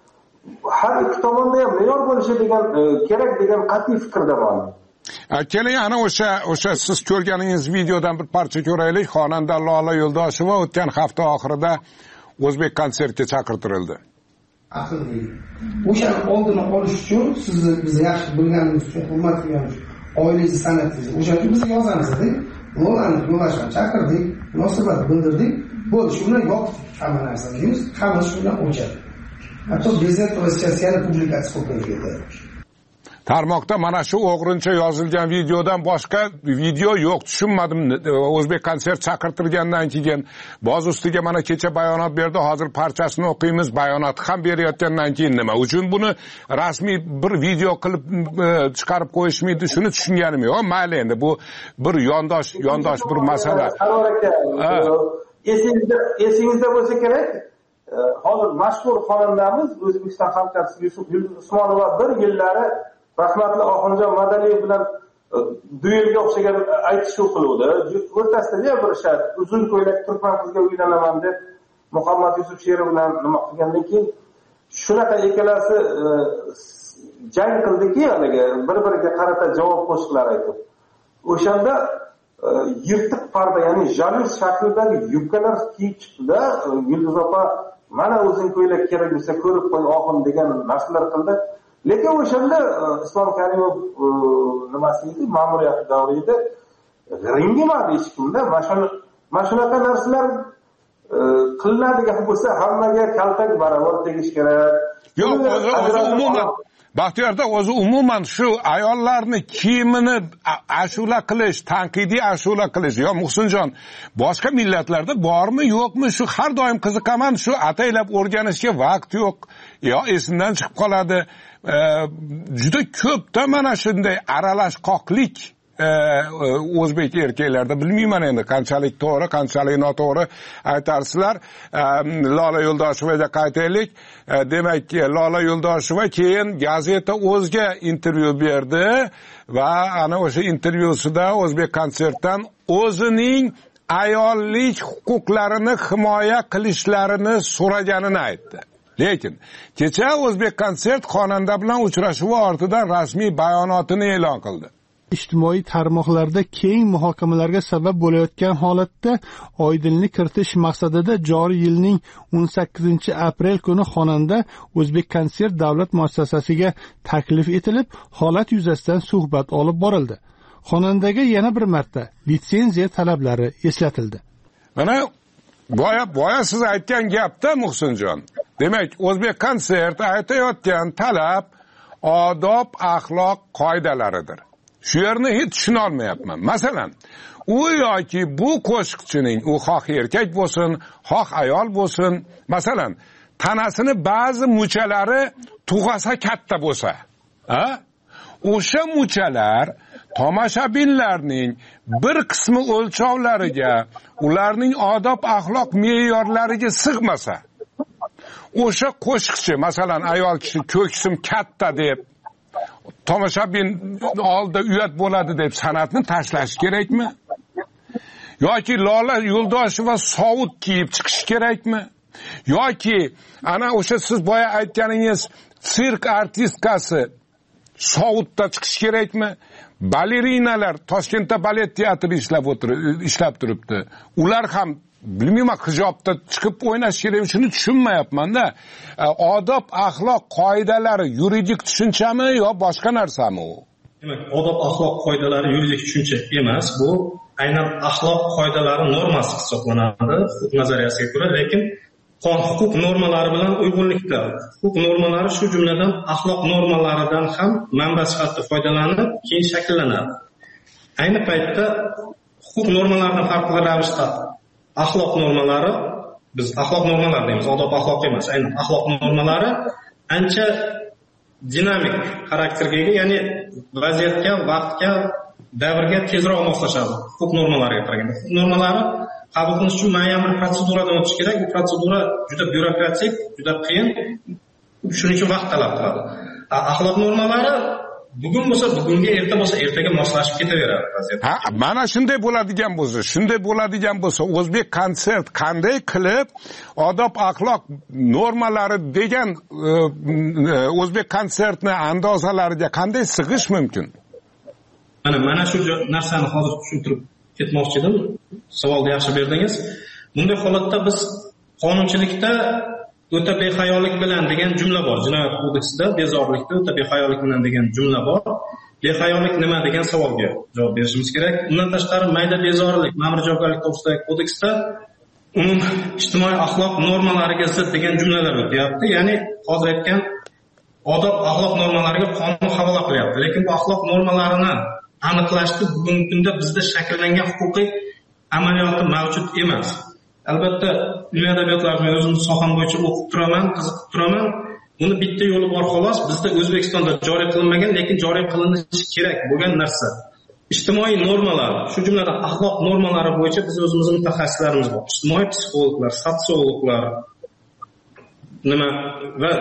[SPEAKER 5] har ikki tomonda ham me'yor bo'lishi degan kerak degan qat'iy fikrdaman.
[SPEAKER 3] Keling, ana o'sha o'sha siz ko'rganingiz videodan bir parcha ko'raylik. Xonanda Lola Yo'ldosheva o'tgan hafta oxirida O'zbek konsertga chaqirtirildi.
[SPEAKER 9] Aqlli. O'shani oldini olish uchun sizni biz yaxshi bilganimiz uchun hurmat qilganmiz. Oilangiz, san'atingiz. O'shani biz yozamiz-da. Lolani Yo'ldoshevani chaqirdik, munosabat bildirdik. Bo'ldi, shu bilan yopdik hamma narsamiz. Hamma shu bilan o'chadi. Hatto prezident rossiyasini publikatsiya qilib ketdi.
[SPEAKER 3] Tarmoqda mana shu o'g'rincha yozilgan videodan boshqa video yo'q, tushunmadim. O'zbek konsert chaqirtirgandan keyin boz ustiga mana kecha bayonot berdi, hozir parchasini o'qiymiz, bayonotni ham berayotgandan keyin nima uchun buni rasmiy bir video qilib chiqarib qo'yishmaydi, shuni tushunganim yo'q. Mayli, endi bu bir yondosh yondosh bir masala.
[SPEAKER 5] Esingizda esingizda bo'lsa kerak, hozir mashhur xonandamiz O'zbekiston xalq artisti Yusuf Usmonova bir yillari rahmatli Oxunjon Madaliyev bilan duelga o'xshagan aytish o'qiluvdi. O'rtasida bir shart, uzun ko'ylak turkman qizga uylanaman deb Muhammad Yusuf Sherov bilan nima qilgandan keyin shunaqa ikkalasi jang qildiki, haligi bir-biriga qarata javob qo'shiqlar aytib. O'shanda yirtiq parda, ya'ni jalus shaklidagi yubkalar kiyib chiqdi-da, Yulduz opa mana o'zing ko'ylak kerak bo'lsa ko'rib qo'y oxun degan narsalar qildi. Lekin o'shanda Islom Karimov nimasi edi, ma'muriyat davri edi. Ringimadi hech kimda. Mana shunaqa narsalar qilinadigan bo'lsa hammaga kaltak barobar tegish kerak.
[SPEAKER 3] Yo'q, o'zi umuman Baxtiyorda o'zi umuman shu ayollarni kiyimini ashula qilish, tanqidiy ashula qilish, yo Muhsinjon, boshqa millatlarda bormi, yo'qmi, shu har doim qiziqaman, shu ataylab o'rganishga vaqt yo'q, yo esimdan chiqib qoladi. Juda ko'pda mana shunday aralashqoqlik o'zbek erkaklarda, bilmayman endi qanchalik to'g'ri, qanchalik noto'g'ri aytarsizlar. Lola Yo'ldoshevaga qaytaylik. Demak, Lola Yo'ldosheva keyin gazeta O'zga intervyu berdi va ana o'sha intervyusida O'zbek konsertdan o'zining ayollik huquqlarini himoya qilishlarini so'raganini aytdi. Lekin kecha O'zbek konsert xonanda bilan uchrashuvi ortidan rasmiy bayonotini e'lon qildi.
[SPEAKER 2] Ijtimoiy tarmoqlarda keng muhokamalarga sabab bo'layotgan holatda oydinlik kiritish maqsadida joriy yilning o'n sakkizinchi aprel kuni xonanda O'zbek konsert davlat muassasasiga taklif etilib, holat yuzasidan suhbat olib borildi. Xonandaga yana bir marta litsenziya talablari eslatildi.
[SPEAKER 3] Mana boya boya siz aytgan gapda Muhsinjon. Demak, O'zbek konsert aytayotgan talab odob, axloq qoidalaridir. Shu yerni hech tushuna olmayapman. Masalan, u yoki bu qo'shiqchining, u xoh erkak bo'lsin, xoh ayol bo'lsin, masalan, tanasini ba'zi muchalari tug'asa katta bo'lsa, ha? O'sha muchalar tomoshabinlarning bir qismi o'lchovlariga, ularning odob axloq me'yorlariga sig'masa, o'sha qo'shiqchi, masalan, ayol kishi ko'ksim katta deb tomoshabin oldida uyat bo'ladi deb san'atni tashlash kerakmi? Yoki Lola Yo'ldosheva sovut kiyib chiqish kerakmi? Yoki ana o'sha siz boya aytganingiz sirk artistkasi sovutda chiqish kerakmi? Balerinalar Toshkentda balet teatri ishlab o'tirib ishlab turibdi. Ular ham bilmayman hijobda chiqib o'ynash kerak, shuni tushunmayapman-da. Odob, axloq qoidalari yuridik tushunchami yo boshqa narsami u?
[SPEAKER 4] Demak, odob, axloq qoidalari yuridik tushuncha emas, bu aynan axloq qoidalari normasi hisoblanadi huquq nazariyasiga ko'ra, lekin qonun huquq normalari bilan uyg'unlikda. Huquq normalari shu jumladan axloq normalaridan ham manba sifatida foydalanib, keyin shakllanadi. Ayni paytda huquq normalaridan farqli ravishda axloq normalari, biz axloq normalari deymiz, odob axloq emas, aynan axloq normalari ancha dinamik xarakterga ega, ya'ni vaziyatga, vaqtga, davrga tezroq moslashadi huquq normalariga qaraganda. Huquq normalari qabul qilish uchun ma'lum bir proseduradan o'tish kerak. Bu protsedura juda byurokratik, juda qiyin, shuning uchun vaqt talab qiladi. Axloq normalari bugun bo'lsa bugunga, erta bo'lsa ertaga moslashib ketaveradi vaziyat.
[SPEAKER 3] Ha, mana shunday bo'ladigan bo'lsa, shunday bo'ladigan bo'lsa, o'zbek konsert qanday qilib odob axloq normalari degan o'zbek konsertni andozalariga qanday sig'ish mumkin?
[SPEAKER 4] Mana mana shu narsani hozir tushuntirib ketmoqchi edim. Savolni yaxshi berdingiz. Bunday holatda biz qonunchilikda o'ta behayolik bilan degan jumla bor. Jinoyat kodeksida bezorilikda o'ta behayolik bilan degan jumla bor. Behayolik nima degan savolga javob berishimiz kerak. Undan tashqari mayda bezorilik, ma'muriy javobgarlik to'g'risidagi kodeksda umum ijtimoiy axloq normalariga zid degan jumlalar o'tyapti. Ya'ni hozir aytgan odob axloq normalariga qonun havola qilyapti. Lekin bu axloq normalarini aniqlashni bugungi kunda bizda shakllangan huquqiy amaliyoti mavjud emas. Albatta, ilmiy adabiyotlarni o'zim soham bo'yicha o'qib turaman, qiziqib turaman. Buni bitta yo'li bor xolos. Bizda O'zbekistonda joriy qilinmagan, lekin joriy qilinishi kerak bo'lgan narsa. Ijtimoiy normalar, shu jumladan axloq normalari bo'yicha biz o'zimizning mutaxassislarimiz bor. Ijtimoiy psixologlar, sotsiologlar, nima va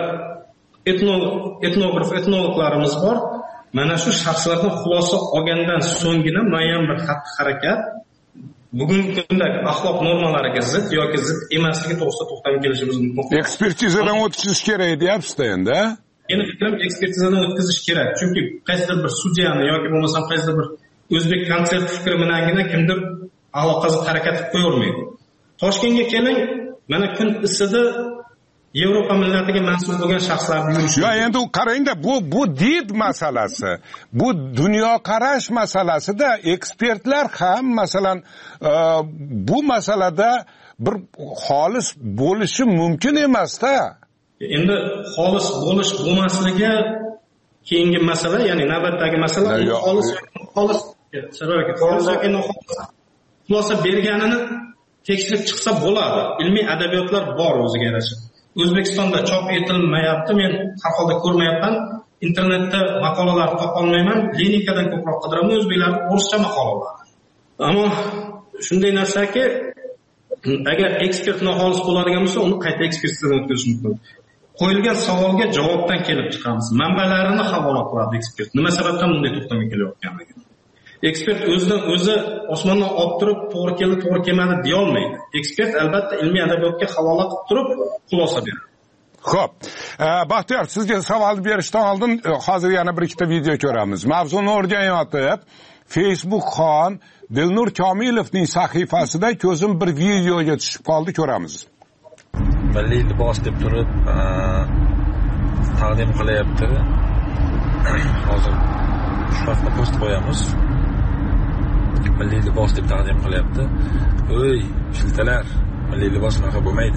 [SPEAKER 4] etnograf, etnologlarimiz bor. Mana shu shaxslardan xulosa olgandan so'nggina muayyan bir xatti-harakat bugungi kundagi axloq normalariga zid yoki zid emasligi to'g'risida to'xtab kelishimiz mumkin.
[SPEAKER 3] Ekspertizadan o'tkazish kerak deyapsiz-da endi.
[SPEAKER 4] Meni fikrim ekspertizadan o'tkazish kerak. Chunki qaysidir bir sudyani yoki bo'lmasam qaysidir bir o'zbek konsert fikri bilangina kimdir aloqasi harakat qilib qo'yavermaydi. Toshkentga keling, mana kun isida Yevropa millatiga mansub bo'lgan shaxslarni yurishi.
[SPEAKER 3] Yo, endi qarangda, bu bu did masalasi, bu dunyoqarash masalasida ekspertlar ham masalan bu masalada bir xolis bo'lishi mumkin emas-da.
[SPEAKER 4] Endi xolis bo'lish bo'lmasligi keyingi masala, ya'ni navbatdagi masala. Xolis xolis saroyga xolis yoki noxolis xulosa berganini tekshirib chiqsa bo'ladi. Ilmiy adabiyotlar bor o'ziga yarasha. O'zbekistonda chop etilmayapti, men har holda ko'rmayapman. Internetda maqolalar topolmayman. Klinikadan ko'proq qidiraman, o'zbeklar o'rischa maqolalar. Ammo shunday narsaki, agar ekspert noxolis bo'ladigan bo'lsa, uni qayta ekspertizadan o'tkazish mumkin. Qo'yilgan savolga javobdan kelib chiqamiz. Manbalarini havola qiladi ekspert. Nima sababdan bunday to'xtamga kelayotganligi. Ekspert o'zidan o'zi osmondan olib turib to'g'ri keldi, to'g'ri kelmadi deya olmaydi. Ekspert albatta ilmiy adabiyotga havola qilib turib xulosa beradi.
[SPEAKER 3] Xo'p, Baxtiyor, sizga savol berishdan oldin hozir yana bir ikkita video ko'ramiz. Mavzuni o'rganayotib, Facebook xon Dilnur Komilovning sahifasida ko'zim bir videoga tushib qoldi, ko'ramiz.
[SPEAKER 10] Milliy libos deb turib taqdim qilyapti. Hozir shu haqda post qo'yamiz. Milliy libos deb taqdim qilyapti. O'y, shiltalar, milliy libos unaqa bo'lmaydi.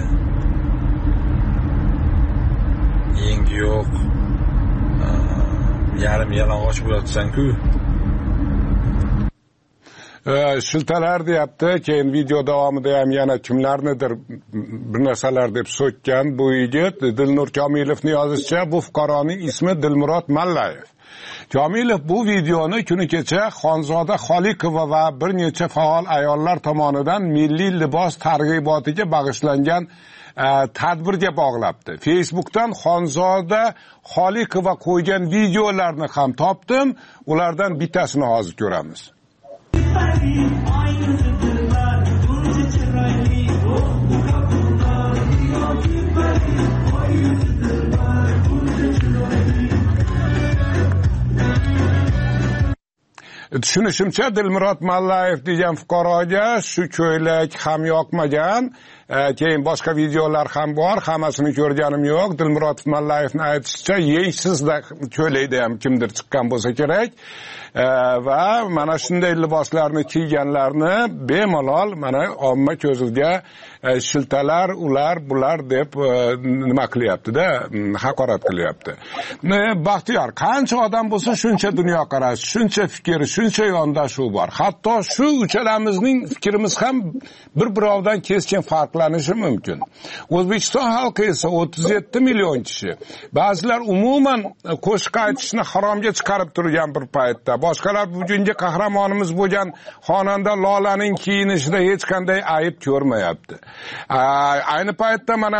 [SPEAKER 10] Yengi yo'q. Yarim yalang'och bo'layotsan-ku.
[SPEAKER 3] Shiltalar deyapti, keyin video davomida ham yana kimlarnidir bir narsalar deb so'kkan bu yigit. Dilnur Komilovning yozishicha, bu fuqaroning ismi Dilmurod Mallayev. Komilov bu videoni kuni kecha Xonzoda Xoliqova va bir necha faol ayollar tomonidan milliy libos targ'ibotiga bag'ishlangan tadbirga bog'labdi. Facebookdan Xonzoda Xoliqova qo'ygan videolarni ham topdim. Ulardan bittasini hozir ko'ramiz. Tushunishimcha, Dilmurod Mallayev degan fuqaroga shu ko'ylak ham yoqmagan. Keyin boshqa videolar ham bor, hammasini ko'rganim yo'q. Dilmurod Mallayevning aytishicha, yengsizda ko'ylakda ham kimdir chiqqan bo'lsa kerak. Va mana shunday liboslarni kiyganlarni bemalol mana omma ko'ziga shiltalar, ular, bular deb nima qilyapti-da, haqorat qilyapti. Baxtiyor, qancha odam bo'lsa shuncha dunyoqarash, shuncha fikr, shuncha yondashuv bor. Hatto shu uchalamizning fikrimiz ham bir-birovidan keskin farqli farqlanishi mumkin. O'zbekiston xalqi esa o'ttiz yetti million kishi. Ba'zilar umuman qo'shiq aytishni haromga chiqarib turgan bir paytda, boshqalar bugungi qahramonimiz bo'lgan xonanda Lolaning kiyinishida hech qanday ayb ko'rmayapti. Ayni paytda mana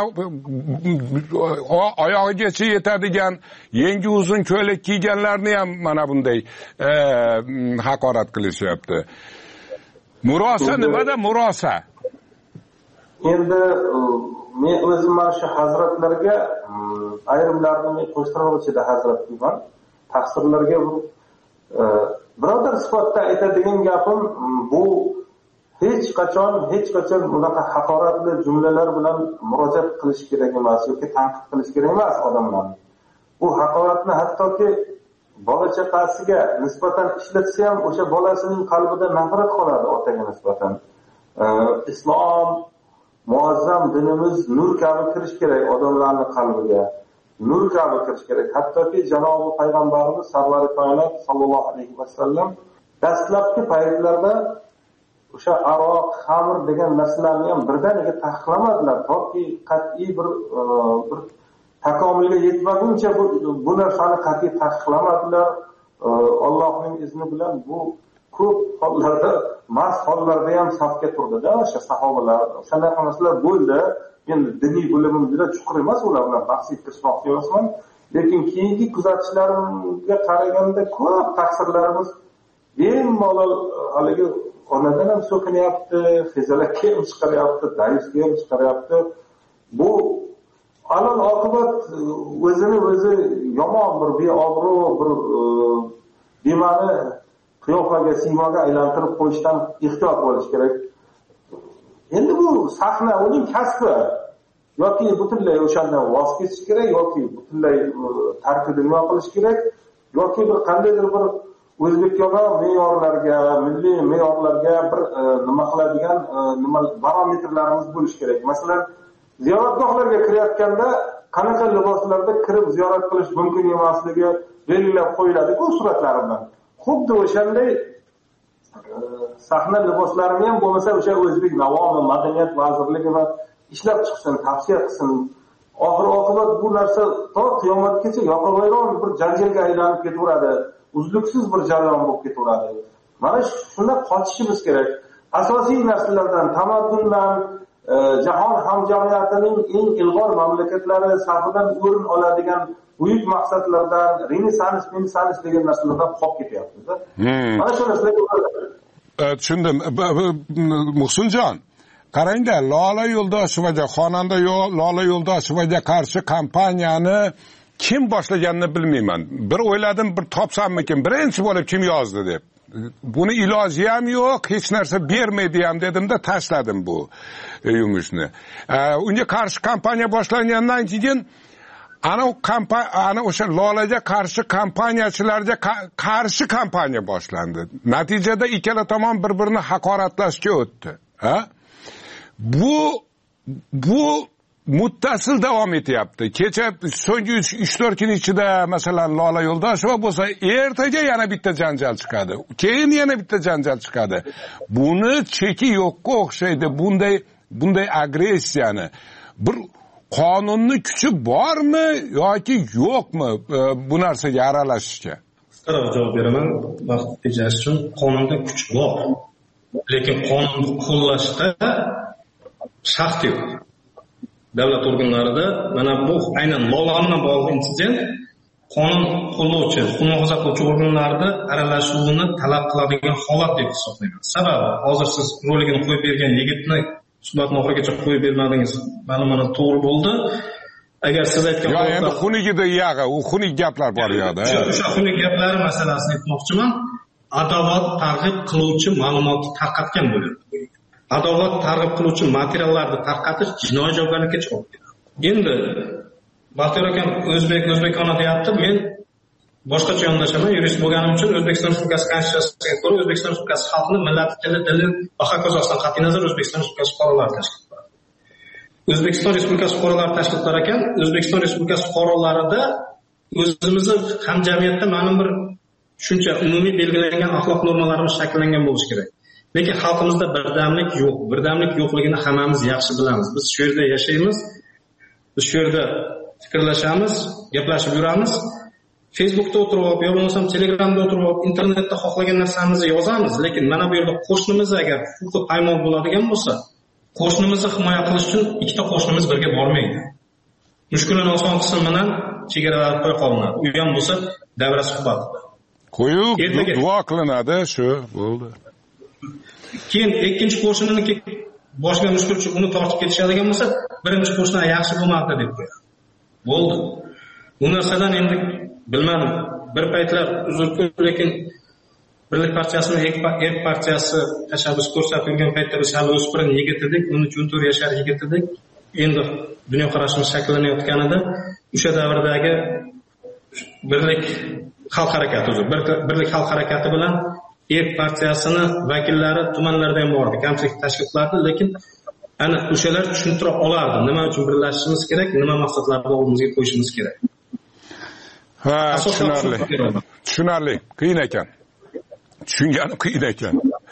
[SPEAKER 3] oyog'igacha yetadigan yengi uzun ko'ylak kiyganlarni ham mana bunday haqorat qilishyapti. Murosa nimada murosa?
[SPEAKER 5] Endi men o'zim mana shu hazratlarga ayrimlarini men qo'shtiruvchida hazrat deyman. Tafsirlarga birodar sifatida aytadigan gapim bu hech qachon hech qachon bunaqa haqoratli jumlalar bilan murojaat qilish kerak emas yoki tanqid qilish kerak emas odamlarni. Bu haqoratni hattoki bola chaqasiga nisbatan ishlatsa ham o'sha bolasining qalbida nafrat qoladi otaga nisbatan. Islom muazzam dinimiz nur kabi kirish kerak odamlarning qalbiga. Nur kabi kirish kerak. Hattoki janobi payg'ambarimiz sarvari koinot sallallohu alayhi vasallam dastlabki paytlarda o'sha aroq, xamir degan narsalarni ham birdaniga taqiqlamadilar. Toki qat'iy bir bir takomilga yetmaguncha bu bu narsani qat'iy taqiqlamadilar. Allohning izni bilan bu ko'p hollarda, mast hollarda ham safga turdi-da o'sha sahobalar. Shunaqa narsalar bo'ldi. Endi diniy bilimim juda chuqur emas, ular bilan bahs etishmoqchi emasman. Lekin keyingi kuzatishlarimga qaraganda ko'p taqsirlarimiz bemalol haligi onadan ham so'kinyapti, xizalakka ham chiqaryapti, darisga ham chiqaryapti. Bu alal oqibat o'zini o'zi yomon bir beobro' bir bema'ni qiyofaga, siymoga aylantirib qo'yishdan ehtiyot bo'lish kerak. Endi bu sahna uning kasbi. Yoki butunlay o'shandan voz kechish kerak, yoki butunlay tark dunyo qilish kerak, yoki bir qandaydir bir o'zbekona me'yorlarga, milliy me'yorlarga bir nima qiladigan nima barometrlarimiz bo'lish kerak. Masalan, ziyoratgohlarga kirayotganda qanaqa liboslarda kirib ziyorat qilish mumkin emasligi belgilab qo'yiladi-ku suratlar bilan. Xuddi o'shanday sahna liboslarini ham bo'lmasa o'sha o'zbek navomi madaniyat vazirligi va ishlab chiqsin, tavsiya qilsin. Oxir oqibat bu narsa to qiyomatgacha yoqavayron bir janjalga aylanib ketaveradi. Uzluksiz bir jarayon bo'lib ketaveradi. Mana shunda qochishimiz kerak. Asosiy narsalardan, tamaddundan, jahon hamjamiyatining eng ilg'or mamlakatlari safidan o'rin oladigan buyuk maqsadlardan, renessans, renessans degan narsalardan qolib ketyapmiz. Mana shu narsalarga
[SPEAKER 3] tushundim. Muhsinjon, qarangda, Lola Yo'ldoshevaga, xonanda Lola Yo'ldoshevaga qarshi kampaniyani kim boshlaganini bilmayman. Bir o'yladim, bir topsammikin, birinchi bo'lib kim yozdi deb. Buni iloji ham yo'q, hech narsa bermaydi ham dedimda tashladim bu yumushni. Unga qarshi kampaniya boshlangandan keyin ana kampaniya, ana o'sha Lolaga qarshi kampaniyachilarga qarshi kampaniya boshlandi. Natijada ikkala tomon bir-birini haqoratlashga o'tdi. Ha? Bu bu muttasil davom etyapti. Kecha so'nggi uch to'rt kun ichida masalan Lola Yo'ldosheva bo'lsa, ertaga yana bitta janjal chiqadi. Keyin yana bitta janjal chiqadi. Buni cheki yo'qqa o'xshaydi. Bunday bunday agressiyani bir qonunning kuchi bormi yoki yo'qmi bu narsaga aralashishga?
[SPEAKER 4] Qisqaroq javob beraman. Vaqt tejash uchun qonunda kuch bor. Lekin qonunni qo'llashda shaxt yo'q. Davlat organlarida mana bu aynan Lola bilan bog'liq insident qonun qo'llovchi, huquqni muhofaza qiluvchi organlarda aralashuvini talab qiladigan holat deb hisoblayman. Sababi hozir siz roligini qo'yib bergan yigitni suhbatni oxirigacha qo'yib bermadingiz. Mana mana to'g'ri bo'ldi. Agar siz aytgan
[SPEAKER 3] yo endi xunigida yag'i, u xunig gaplar bor yo'da.
[SPEAKER 4] O'sha xunig gaplari masalasini aytmoqchiman. Adovat targ'ib qiluvchi ma'lumotni tarqatgan bo'ladi. Adovat targ'ib qiluvchi materiallarni tarqatish jinoiy javobgarlikka chiqib ketadi. Endi Baxtiyor akam o'zbek o'zbekona deyapti. Men boshqacha yondashaman. Yurist bo'lganim uchun O'zbekiston Respublikasi Konstitutsiyasiga ko'ra O'zbekiston Respublikasi xalqini millati, tili, dili va hokozasidan qat'iy nazar O'zbekiston Respublikasi fuqarolari tashkil qiladi. O'zbekiston Respublikasi fuqarolari tashkil qilar ekan, O'zbekiston Respublikasi fuqarolarida o'zimizni hamjamiyatda ma'lum bir shuncha umumiy belgilangan axloq normalarimiz shakllangan bo'lishi kerak. Lekin xalqimizda birdamlik yo'q. Birdamlik yo'qligini hammamiz yaxshi bilamiz. Biz shu yerda yashaymiz. Biz shu yerda fikrlashamiz, gaplashib yuramiz. Facebookda o'tirib, yo bo'lmasam Telegramda o'tirib, internetda xohlagan narsamizni yozamiz, lekin mana bu yerda qo'shnimiz agar huquqi paymon bo'ladigan bo'lsa, qo'shnimizni himoya qilish uchun ikkita qo'shnimiz birga bormaydi. Mushkulini oson qism bilan chegaralar qo'yib qolinadi. U ham bo'lsa davra suhbatida.
[SPEAKER 3] Qo'yib, duo qilinadi, shu bo'ldi.
[SPEAKER 4] Keyin ikkinchi qo'shniniki boshqa mushkul uchun uni tortib ketishadigan bo'lsa, birinchi qo'shni yaxshi bo'lmadi deb qo'yadi. Bo'ldi. Bu narsadan endi bilmadim. Bir paytlar uzr-ku, lekin Birlik partiyasining er partiyasi tashabbus ko'rsatilgan paytda biz hali o'spirin yigit edik, o'n uch o'n to'rt yashar yigit edik. Endi dunyoqarashimiz shakllanayotganida o'sha davrdagi Birlik xalq harakati, uzr, Birlik xalq harakati bilan er partiyasini vakillari tumanlarda ham bordi, kamchilik tashkil qiladi, lekin ana o'shalar tushuntira olardi, nima uchun birlashishimiz kerak, nima maqsadlarni oldimizga qo'yishimiz kerak.
[SPEAKER 3] Ha, tushunarli. Tushunarli. Qiyin ekan. Tushungani qiyin ekan.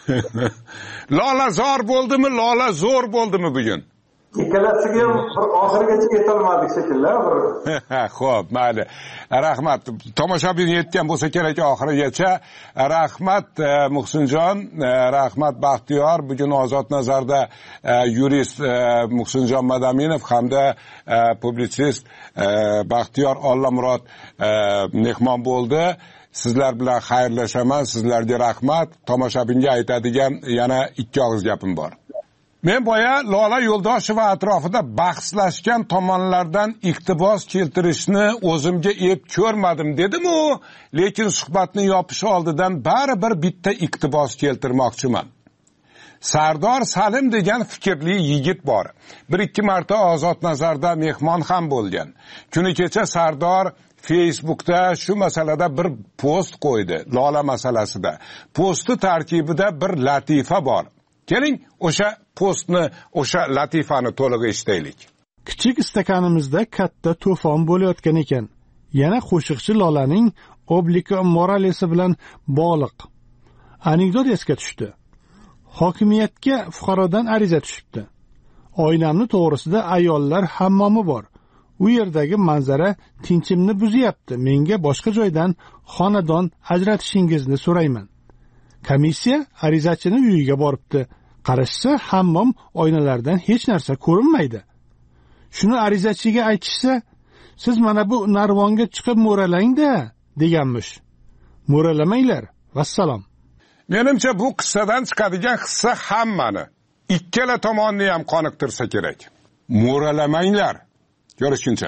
[SPEAKER 3] Lola zor bo'ldimi, Lola zo'r bo'ldimi bugun?
[SPEAKER 5] Ikkalasiga ham bir oxirigacha yetolmadik shekilli, bir.
[SPEAKER 3] Xo'p, mayli. Rahmat. Tomoshabin yetgan bo'lsa kerak oxirigacha. Rahmat Muhsinjon, rahmat Baxtiyor. Bugun Ozod Nazarda yurist Muhsinjon Madaminov hamda publitsist Baxtiyor Ollamurod mehmon bo'ldi. Sizlar bilan xayrlashaman, sizlarga rahmat. Tomoshabinga aytadigan yana ikki og'iz gapim bor. Men boya Lola Yo'ldosheva atrofida bahslashgan tomonlardan iqtibos keltirishni o'zimga ep ko'rmadim dedim-u, lekin suhbatni yopish oldidan baribir bitta iqtibos keltirmoqchiman. Sardor Salim degan fikrli yigit bor. Bir ikki marta Ozod Nazarda mehmon ham bo'lgan. Kuni kecha Sardor Facebookda shu masalada bir post qo'ydi, Lola masalasida. Postni tarkibida bir latifa bor. Keling, o'sha postni, o'sha latifani to'liq eshitaylik.
[SPEAKER 2] Kichik istakanimizda katta to'fon bo'layotgan ekan. Yana qo'shiqchi Lolaning Obliqo Moralesi bilan bog'liq. Anekdot esga tushdi. Hokimiyatga fuqarodan ariza tushibdi. Oilamni to'g'risida ayollar hammomi bor. U yerdagi manzara tinchimni buzyapti. Menga boshqa joydan xonadon ajratishingizni so'rayman. Komissiya arizachini uyiga boribdi. Qarashsa, hammom oynalardan hech narsa ko'rinmaydi. Shuni arizachiga aytishsa, siz mana bu narvonga chiqib mo'ralang-da, deganmish. Mo'ralamanglar. Vassalom.
[SPEAKER 3] Menimcha bu qissadan chiqadigan hissa hammani, ikkala tomonni ham qoniqtirsa kerak. Mo'ralamanglar. Görüşünce.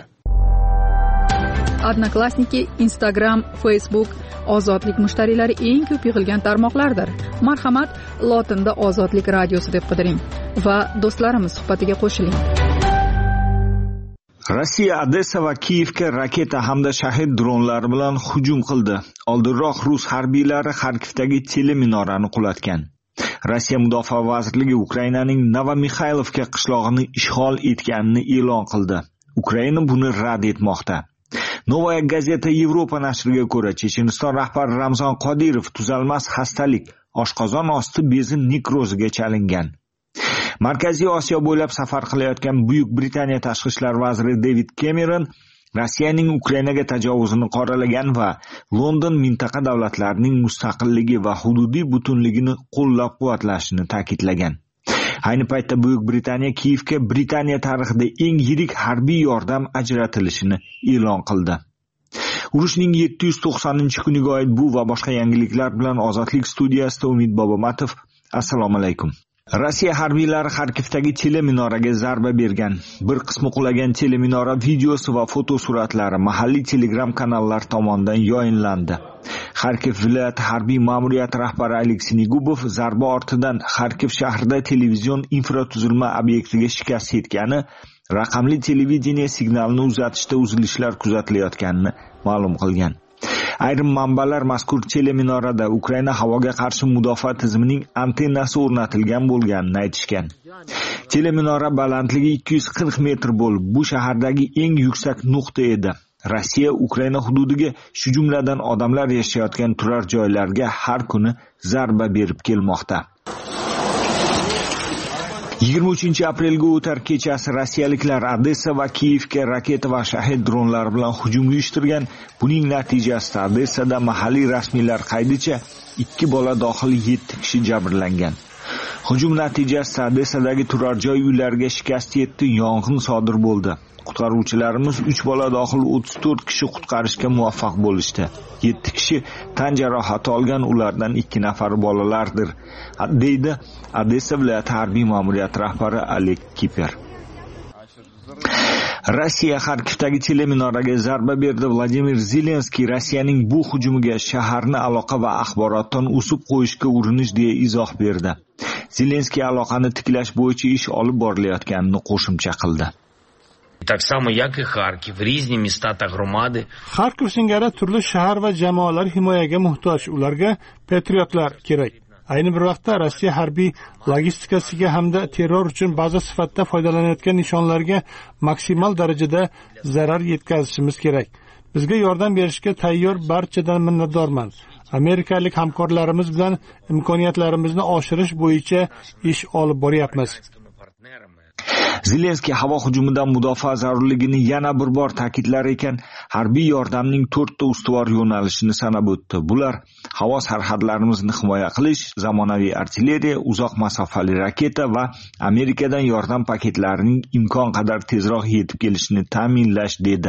[SPEAKER 11] Odnoklassniki, Instagram, Facebook ozodlik mushtariylari eng ko'p yig'ilgan tarmoqlardir. Marhamat, lotinda Ozodlik radiosi deb qidiring va do'stlarimiz suhbatiga qo'shiling.
[SPEAKER 12] Rossiya Odessa va Kiyevga raketa hamda shahid dronlari bilan hujum qildi. Oldinroq rus harbiylari Xarkivdagi teleminorani qulatgan. Rossiya Mudofaa vazirligi Ukrainaning Novomixaylovka qishlog'ini ishg'ol etganini e'lon qildi. Ukraina buni rad etmoqda. Novaya gazeta Yevropa nashriga ko'ra, Checheniston rahbari Ramzon Qodirov tuzalmas xastalik, oshqozon osti bezi nekroziga chalingan. Markaziy Osiyo bo'ylab safar qilayotgan Buyuk Britaniya tashqi ishlar vaziri David Cameron Rossiyaning Ukrainaga tajovuzini qoralagan va London mintaqa davlatlarining mustaqilligi va hududiy butunligini qo'llab-quvvatlashini ta'kidlagan. Ayni paytda Buyuk Britaniya Kiyevga Britaniya tarixida eng yirik harbiy yordam ajratilishini e'lon qildi. Urushning yetti yuz to'qsoninchi kuniga oid bu va boshqa yangiliklar bilan Ozodlik studiyasida Umid Bobomatov. Assalomu alaykum. Rossiya harbiylari Xarkivdagi teleminoraga zarba bergan. Bir qismi qulagan teleminora videosi va fotosuratlari mahalliy Telegram kanallar tomonidan yoyinlandi. Xarkiv viloyati harbiy ma'muriyati rahbari Aleksey Negubov zarba ortidan Xarkiv shahrida televizion infratuzilma obyektiga shikast yetgani, raqamli televideniya signalini uzatishda uzilishlar kuzatilayotganini ma'lum qilgan. Ayrim manbalar mazkur teleminorada Ukraina havoga qarshi mudofaa tizimining antennasi o'rnatilgan bo'lganini aytishgan. Teleminora balandligi ikki yuz qirq metr bo'lib, bu shahardagi eng yuksak nuqta edi. Rossiya Ukraina hududiga, shu jumladan odamlar yashayotgan turar joylarga har kuni zarba berib kelmoqda. yigirma uchinchi aprelga o'tar kechasi rossiyaliklar Odessa va Kiyevga raketa va shahid dronlari bilan hujum uyushtirgan. Buning natijasida Odessada mahalliy rasmiylar qaydicha ikki bola dohil yetti kishi jabrlangan. Hujum natijasida Odessadagi turar joy uylariga shikast yetdi, yong'in sodir bo'ldi. Qutqaruvchilarimiz uch bola dohil o'ttiz to'rt kishi qutqarishga muvaffaq bo'lishdi. yetti kishi tan jarohati olgan, ulardan ikki nafari bolalardir, deydi Odessa viloyati harbiy ma'muriyat rahbari Oleg Kiper. Rossiya Xarkivdagi teleminoraga zarba berdi. Vladimir Zelenskiy Rossiyaning bu hujumiga shaharni aloqa va axborotdan o'sib qo'yishga urinish deya izoh berdi. Zelenskiy aloqani tiklash bo'yicha ish olib borilayotganini qo'shimcha qildi.
[SPEAKER 13] Так само, як і Харків, різні міста та громади.
[SPEAKER 2] Xarkov singari turli shahar va jamoalar himoyaga muhtoj, ularga patriotlar kerak. Ayni bir vaqtda Rossiya harbiy logistikasiga hamda terror uchun baza sifatida foydalanayotgan nishonlarga maksimal darajada zarar yetkazishimiz kerak. Bizga yordam berishga tayyor barchadan minnatdorman. Amerikalik hamkorlarimiz bilan imkoniyatlarimizni oshirish bo'yicha ish olib boryapmiz.
[SPEAKER 12] Zelenskiy havo hujumidan mudofaa zarurligini yana bir bor ta'kidlar ekan, harbiy yordamning to'rtta ustuvor yo'nalishini sanab o'tdi. Bular havo sarhadlarimizni himoya qilish, zamonaviy artilleriya, uzoq masofali raketa va Amerikadan yordam paketlarining imkon qadar tezroq yetib kelishini ta'minlash dedi.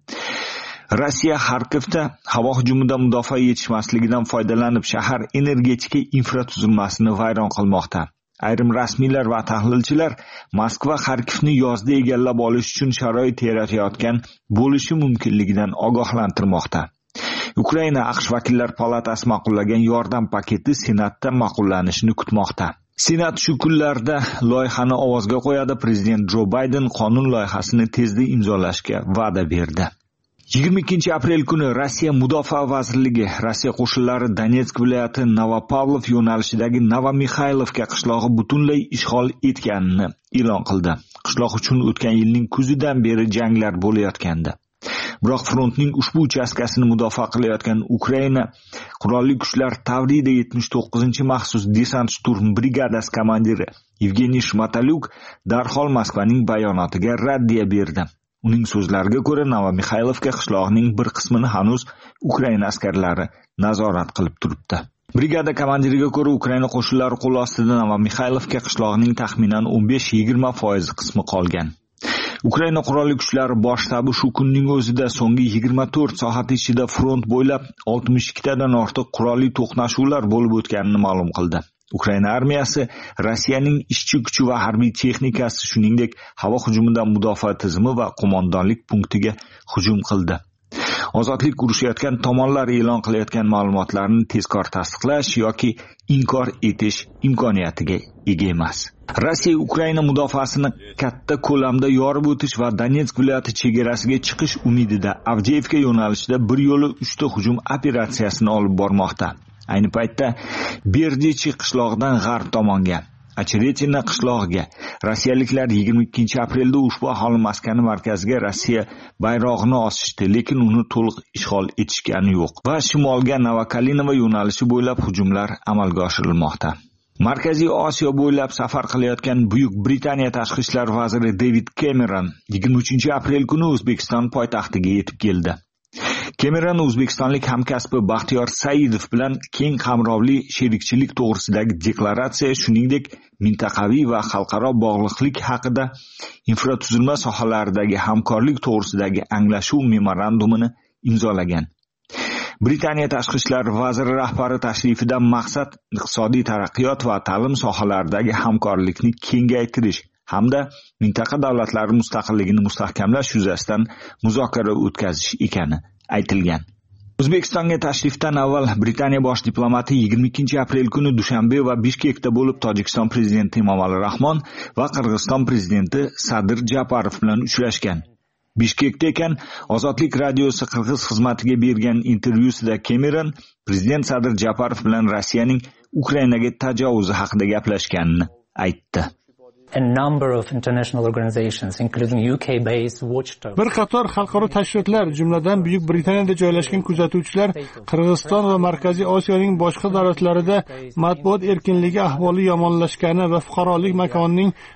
[SPEAKER 12] Rossiya Xarkivda havo hujumidan mudofaa yetishmasligidan foydalanib shahar energetika infratuzilmasini vayron qilmoqda. Ayrim rasmiylar va tahlilchilar Moskva Xarkivni yozda egallab olish uchun sharoit yaratayotgan bo'lishi mumkinligidan ogohlantirmoqda. Ukraina AQSh vakillar palatasi ma'qullagan yordam paketi Senatda ma'qullanishini kutmoqda. Senat shu kunlarda loyihani ovozga qo'yadi. Prezident Jo Bayden qonun loyihasini tezda imzolashga va'da berdi. yigirma ikkinchi aprel kuni Rossiya Mudofaa vazirligi Rossiya qo'shinlari Donetsk viloyati Novopavlov yo'nalishidagi Novomixaylovka qishlog'i butunlay ishg'ol etganini e'lon qildi. Qishloq uchun o'tgan yilning kuzidan beri janglar bo'layotgandi. Biroq frontning ushbu uchastkasini mudofaa qilayotgan Ukraina qurolli kuchlar Tavrida yetmish to'qqizinchi maxsus desant shturm brigadasi komandiri Yevgeniy Shmatalyuk darhol Moskvaning bayonotiga raddiya berdi. Uning so'zlariga ko'ra, Novomixaylovka qishlog'ining bir qismini hanuz Ukraina askarlari nazorat qilib turibdi. Brigada komandiriga ko'ra, Ukraina qo'shinlari qo'l ostida Novomixaylovka qishlog'ining taxminan o'n besh yigirma foiz qismi qolgan. Ukraina qurolli kuchlari bosh shtabi shu kunning o'zida so'nggi yigirma to'rt soat ichida front bo'ylab oltmish ikkitadan ortiq qurolli to'qnashuvlar bo'lib o'tganini ma'lum qildi. Ukraina armiyasi Rossiyaning ishchi kuchi va harbiy texnikasi, shuningdek, havo hujumidan mudofaa tizimi va qo'mondonlik punktiga hujum qildi. Ozodlik urushayotgan tomonlar e'lon qilayotgan ma'lumotlarni tezkor tasdiqlash yoki inkor etish imkoniyatiga ega emas. Rossiya Ukraina mudofaasini katta ko'lamda yorib o'tish va Donetsk viloyati chegarasiga chiqish umidida Avdiivka yo'nalishida bir yo'li uchta hujum operatsiyasini olib bormoqda. Ayni paytda Berdichi qishlog'idan g'arb tomonga, Acheretina qishlog'iga rossiyaliklar yigirma ikkinchi aprelda ushbu aholi maskani markaziga Rossiya bayrog'ini osishdi, lekin uni to'liq ishg'ol etishgani yo'q va shimolga Novokalinova yo'nalishi bo'ylab hujumlar amalga oshirilmoqda. Markaziy Osiyo bo'ylab safar qilayotgan Buyuk Britaniya tashqi ishlar vaziri David Cameron yigirma uchinchi aprel kuni O'zbekiston poytaxtiga yetib keldi. Cameron o'zbekistonlik hamkasbi Baxtiyor Saidov bilan keng qamrovli sherikchilik to'g'risidagi deklaratsiya, shuningdek, mintaqaviy va xalqaro bog'liqlik haqida infratuzilma sohalaridagi hamkorlik to'g'risidagi anglashuv memorandumini imzolagan. Britaniya tashqi ishlar vaziri rahbari tashrifidan maqsad iqtisodiy taraqqiyot va ta'lim sohalaridagi hamkorlikni kengaytirish hamda mintaqa davlatlari mustaqilligini mustahkamlash yuzasidan muzokara o'tkazish ekani aytilgan. O'zbekistonga tashrifdan avval Britaniya bosh diplomati yigirma ikkinchi aprel kuni Dushanbe va Bishkekda bo'lib Tojikiston prezidenti Emomali Rahmon va Qirg'iziston prezidenti Sadir Japarov bilan uchrashgan. Bishkekda ekan, Ozodlik radiosi Qirg'iz xizmatiga bergan intervyusida Cameron prezident Sadir Japarov bilan Rossiyaning Ukrainaga tajovuzi haqida gaplashganini aytdi.
[SPEAKER 14] A number of international organizations, including U K-based watchdog.
[SPEAKER 2] Bir qator xalqaro tashkilotlar, jumladan Buyuk Britaniyada joylashgan kuzatuvchilar Qirg'iziston va Markaziy Osiyoning boshqa davlatlarida matbuot erkinligi ahvoli yomonlashgani va fuqarolik makonining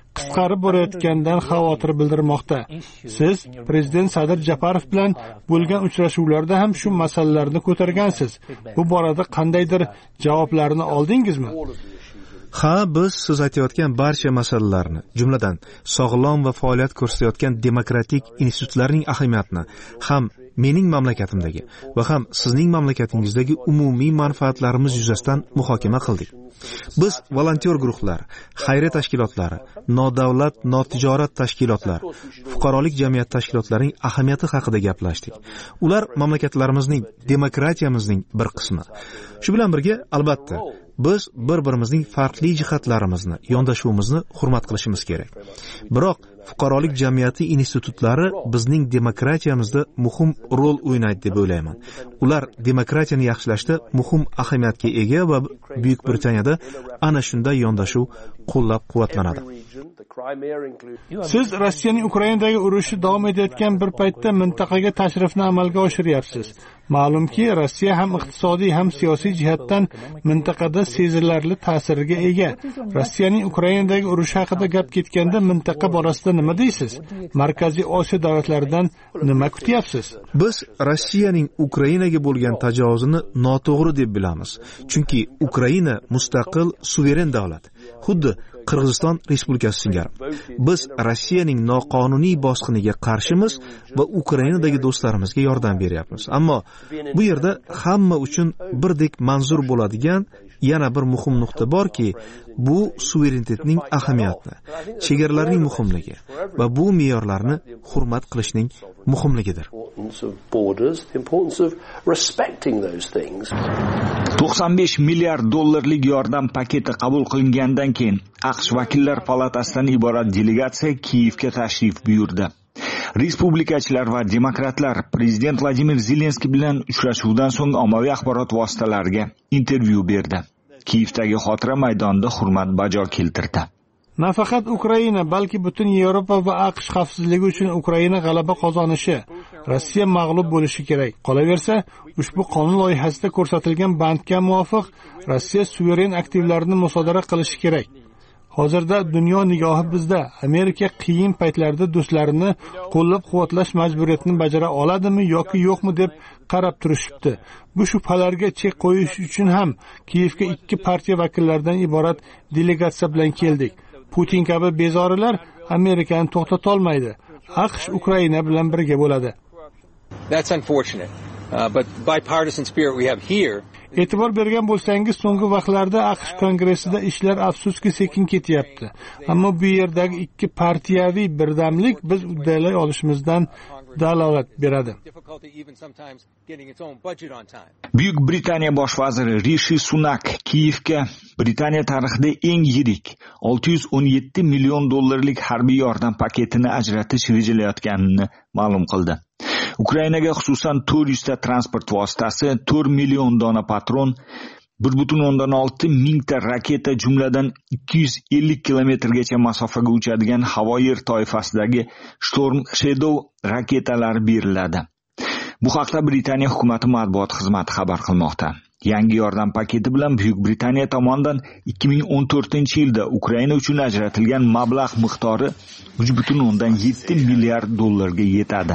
[SPEAKER 2] qisqarib borayotganidan xavotir bildirmoqda. Siz prezident Sadir Japarov bilan bo'lgan uchrashuvlarda ham shu masalalarni ko'targansiz. Bu borada qandaydir javoblarni oldingizmi?
[SPEAKER 15] Ha, biz siz aytayotgan barcha masalalarni, jumladan sog'lom va faoliyat ko'rsatayotgan demokratik institutlarning ahamiyatini ham mening mamlakatimdagi va ham sizning mamlakatingizdagi umumiy manfaatlarimiz yuzasidan muhokama qildik. Biz volontyor guruhlar, xayriya tashkilotlari, nodavlat, notijorat tashkilotlar, fuqarolik jamiyat tashkilotlarining ahamiyati haqida gaplashdik. Ular mamlakatlarimizning, demokratiyamizning bir qismi. Shu bilan birga, albatta, biz bir-birimizning farqli jihatlarimizni, yondashuvimizni hurmat qilishimiz kerak. Biroq fuqarolik jamiyati institutlari bizning demokratiyamizda muhim rol o'ynaydi deb o'ylayman. Ular demokratiyani yaxshilashda muhim ahamiyatga ega va Buyuk Britaniyada ana shunday yondashuv qo'llab-quvvatlanadi.
[SPEAKER 2] Siz Rossiyaning Ukrainadagi urushi davom etayotgan bir paytda mintaqaga tashrifni amalga oshiryapsiz. Ma'lumki, Rossiya ham iqtisodiy ham siyosiy jihatdan mintaqada sezilarli ta'sirga ega. Rossiyaning Ukrainadagi urush haqida gap ketganda mintaqa borasida nima deysiz? Markaziy Osiyo davlatlaridan nima kutyapsiz?
[SPEAKER 15] Biz Rossiyaning Ukrainaga bo'lgan tajovuzini noto'g'ri deb bilamiz. Chunki Ukraina mustaqil, suveren davlat. Xuddi Qirg'iziston Respublikasi singari. Biz Rossiyaning noqonuniy bosqiniga qarshimiz va Ukrainadagi do'stlarimizga yordam beryapmiz. Ammo bu yerda hamma uchun birdek manzur bo'ladigan yana bir muhim nuqta borki, bu suverenitetning ahamiyati, chegaralarning muhimligi va bu me'yorlarni hurmat qilishning muhimligidir.
[SPEAKER 12] to'qson besh milliard dollarlik yordam paketi qabul qilingandan keyin AQSh vakillar palatasidan iborat delegatsiya Kiyevga tashrif buyurdi. Respublikachilar va demokratlar prezident Vladimir Zelenskiy bilan uchrashuvdan so'ng ommaviy axborot vositalariga intervyu berdi. Kiyevdagi xotira maydonida hurmat bajo keltirdi.
[SPEAKER 2] Nafaqat Ukraina, balki butun Yevropa va AQSh xavfsizligi uchun Ukraina g'alaba qozonishi, Rossiya mag'lub bo'lishi kerak. Qolaversa, ushbu qonun loyihasida ko'rsatilgan bandga muvofiq Rossiya suveren aktivlarini musodara qilishi kerak. Hozirda dunyo nigohi bizda. Amerika qiyin paytlarda do'stlarini qo'llab-quvvatlash majburiyatini bajara oladimi yoki yo'qmi deb qarab turishibdi. Bu shubhalarga chek qo'yish uchun ham Kiyevga ikki partiya vakillaridan iborat delegatsiya bilan keldik. Putin kabi bezorilar Amerikani to'xtata olmaydi. AQSh Ukraina bilan birga bo'ladi.
[SPEAKER 16] That's unfortunate. Uh, but bipartisan spirit we have here.
[SPEAKER 2] E'tibor bergan bo'lsangiz, so'nggi vaqtlarda AQSh kongressida ishlar afsuski sekin ketyapti. Ammo bu yerdagi ikki partiyaviy birdamlik biz uddalay olishimizdan dalolat beradi.
[SPEAKER 12] Buyuk Britaniya bosh vaziri Rishi Sunak Kiyevga Britaniya tarixida eng yirik olti yuz o'n yetti million dollarlik harbiy yordam paketini ajratish rejalayotganini ma'lum qildi. Ukrainaga xususan to'rt yuz ta transport vositasi, to'rt million dona patron, bir butun o'ndan olti mingta raketa, jumladan ikki yuz ellik kilometrgacha masofaga uchadigan havo yer toifasidagi Storm Shadow raketalari beriladi. Bu haqda Britaniya hukumati matbuot xizmati xabar qilmoqda. Yangi yordam paketi bilan Buyuk Britaniya tomonidan ikki ming o'n to'rtinchi yilda Ukraina uchun ajratilgan mablag' miqdori uch butun o'ndan yetti milliard dollarga yetadi.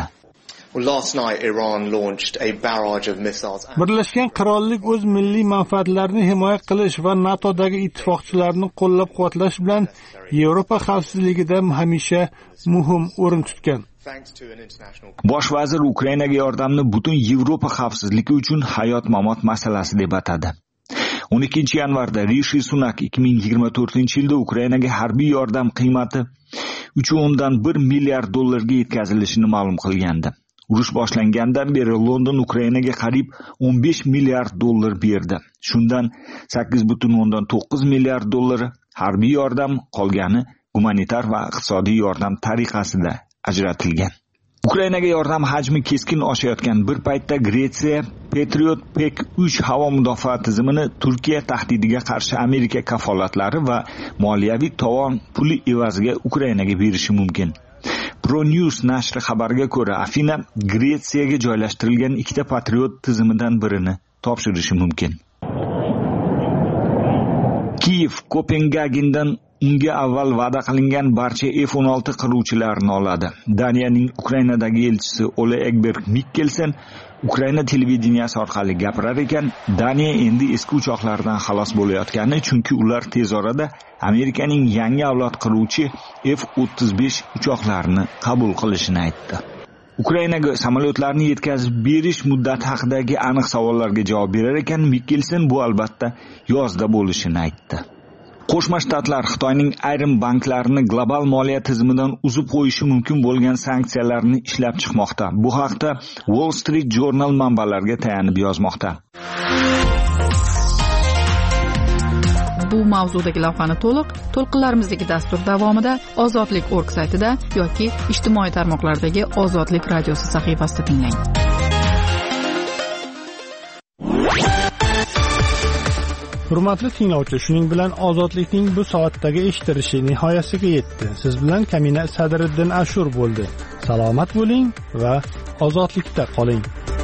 [SPEAKER 2] Birlashgan Qirollik o'z milliy manfaatlarini himoya qilish va NATOdagi ittifoqchilarni qo'llab-quvvatlash bilan Yevropa xavfsizligida hamisha muhim o'rin tutgan.
[SPEAKER 12] Bosh vazir Ukrainaga yordamni butun Yevropa xavfsizligi uchun hayot-mamot masalasi deb atadi. o'n ikkinchi yanvarda Rishi Sunak ikki ming yigirma to'rtinchi yilda Ukrainaga harbiy yordam qiymati uch o'ndan bir milliard dollarga yetkazilishini ma'lum qilgandi. Urush boshlangandan beri London Ukrainaga qariyb o'n besh milliard dollar berdi. Shundan sakkiz butun o'ndan to'qqiz milliard dollari harbiy yordam, qolgani gumanitar va iqtisodiy yordam tariqasida ajratilgan. Ukrainaga yordam hajmi keskin oshayotgan bir paytda Gretsiya Patriot P K uch havo mudofaa tizimini Turkiya tahdidiga qarshi Amerika kafolatlari va moliyaviy tovon puli evaziga Ukrainaga berishi mumkin. ProNews nashri xabariga ko'ra, Afina Gretsiyaga joylashtirilgan ikkita Patriot tizimidan birini topshirishi mumkin. Kiyev Kopengagendan unga avval va'da qilingan barcha F o'n olti qiruvchilarini oladi. Daniyaning Ukrainadagi elchisi Ole Egberg Mikkelsen Ukraina televideniyasi orqali gapirar ekan, Daniya endi eski uchoqlardan xalos bo'layotgani, chunki ular tez orada Amerikaning yangi avlod qiruvchi F o'ttiz besh uchoqlarini qabul qilishini aytdi. Ukrainaga samolyotlarni yetkazib berish muddati haqidagi aniq savollarga javob berar ekan, Mikkelsen bu albatta yozda bo'lishini aytdi. Qo'shma Shtatlar Xitoyning ayrim banklarini global moliya tizimidan uzib qo'yishi mumkin bo'lgan sanksiyalarni ishlab chiqmoqda. Bu haqda Wall Street Journal manbalariga tayanib yozmoqda.
[SPEAKER 11] Bu mavzudagi lavhani to'liq to'lqinlarimizdagi dastur davomida ozodlik org saytida yoki ijtimoiy tarmoqlardagi Ozodlik radiosi sahifasida tinglang.
[SPEAKER 2] Hurmatli tinglovchi, shuning bilan Ozodlikning bu soatdagi eshitilishi nihoyasiga yetdi. Siz bilan Kamina Sadriddin Ashur bo'ldi. Salomat bo'ling va ozodlikda qoling.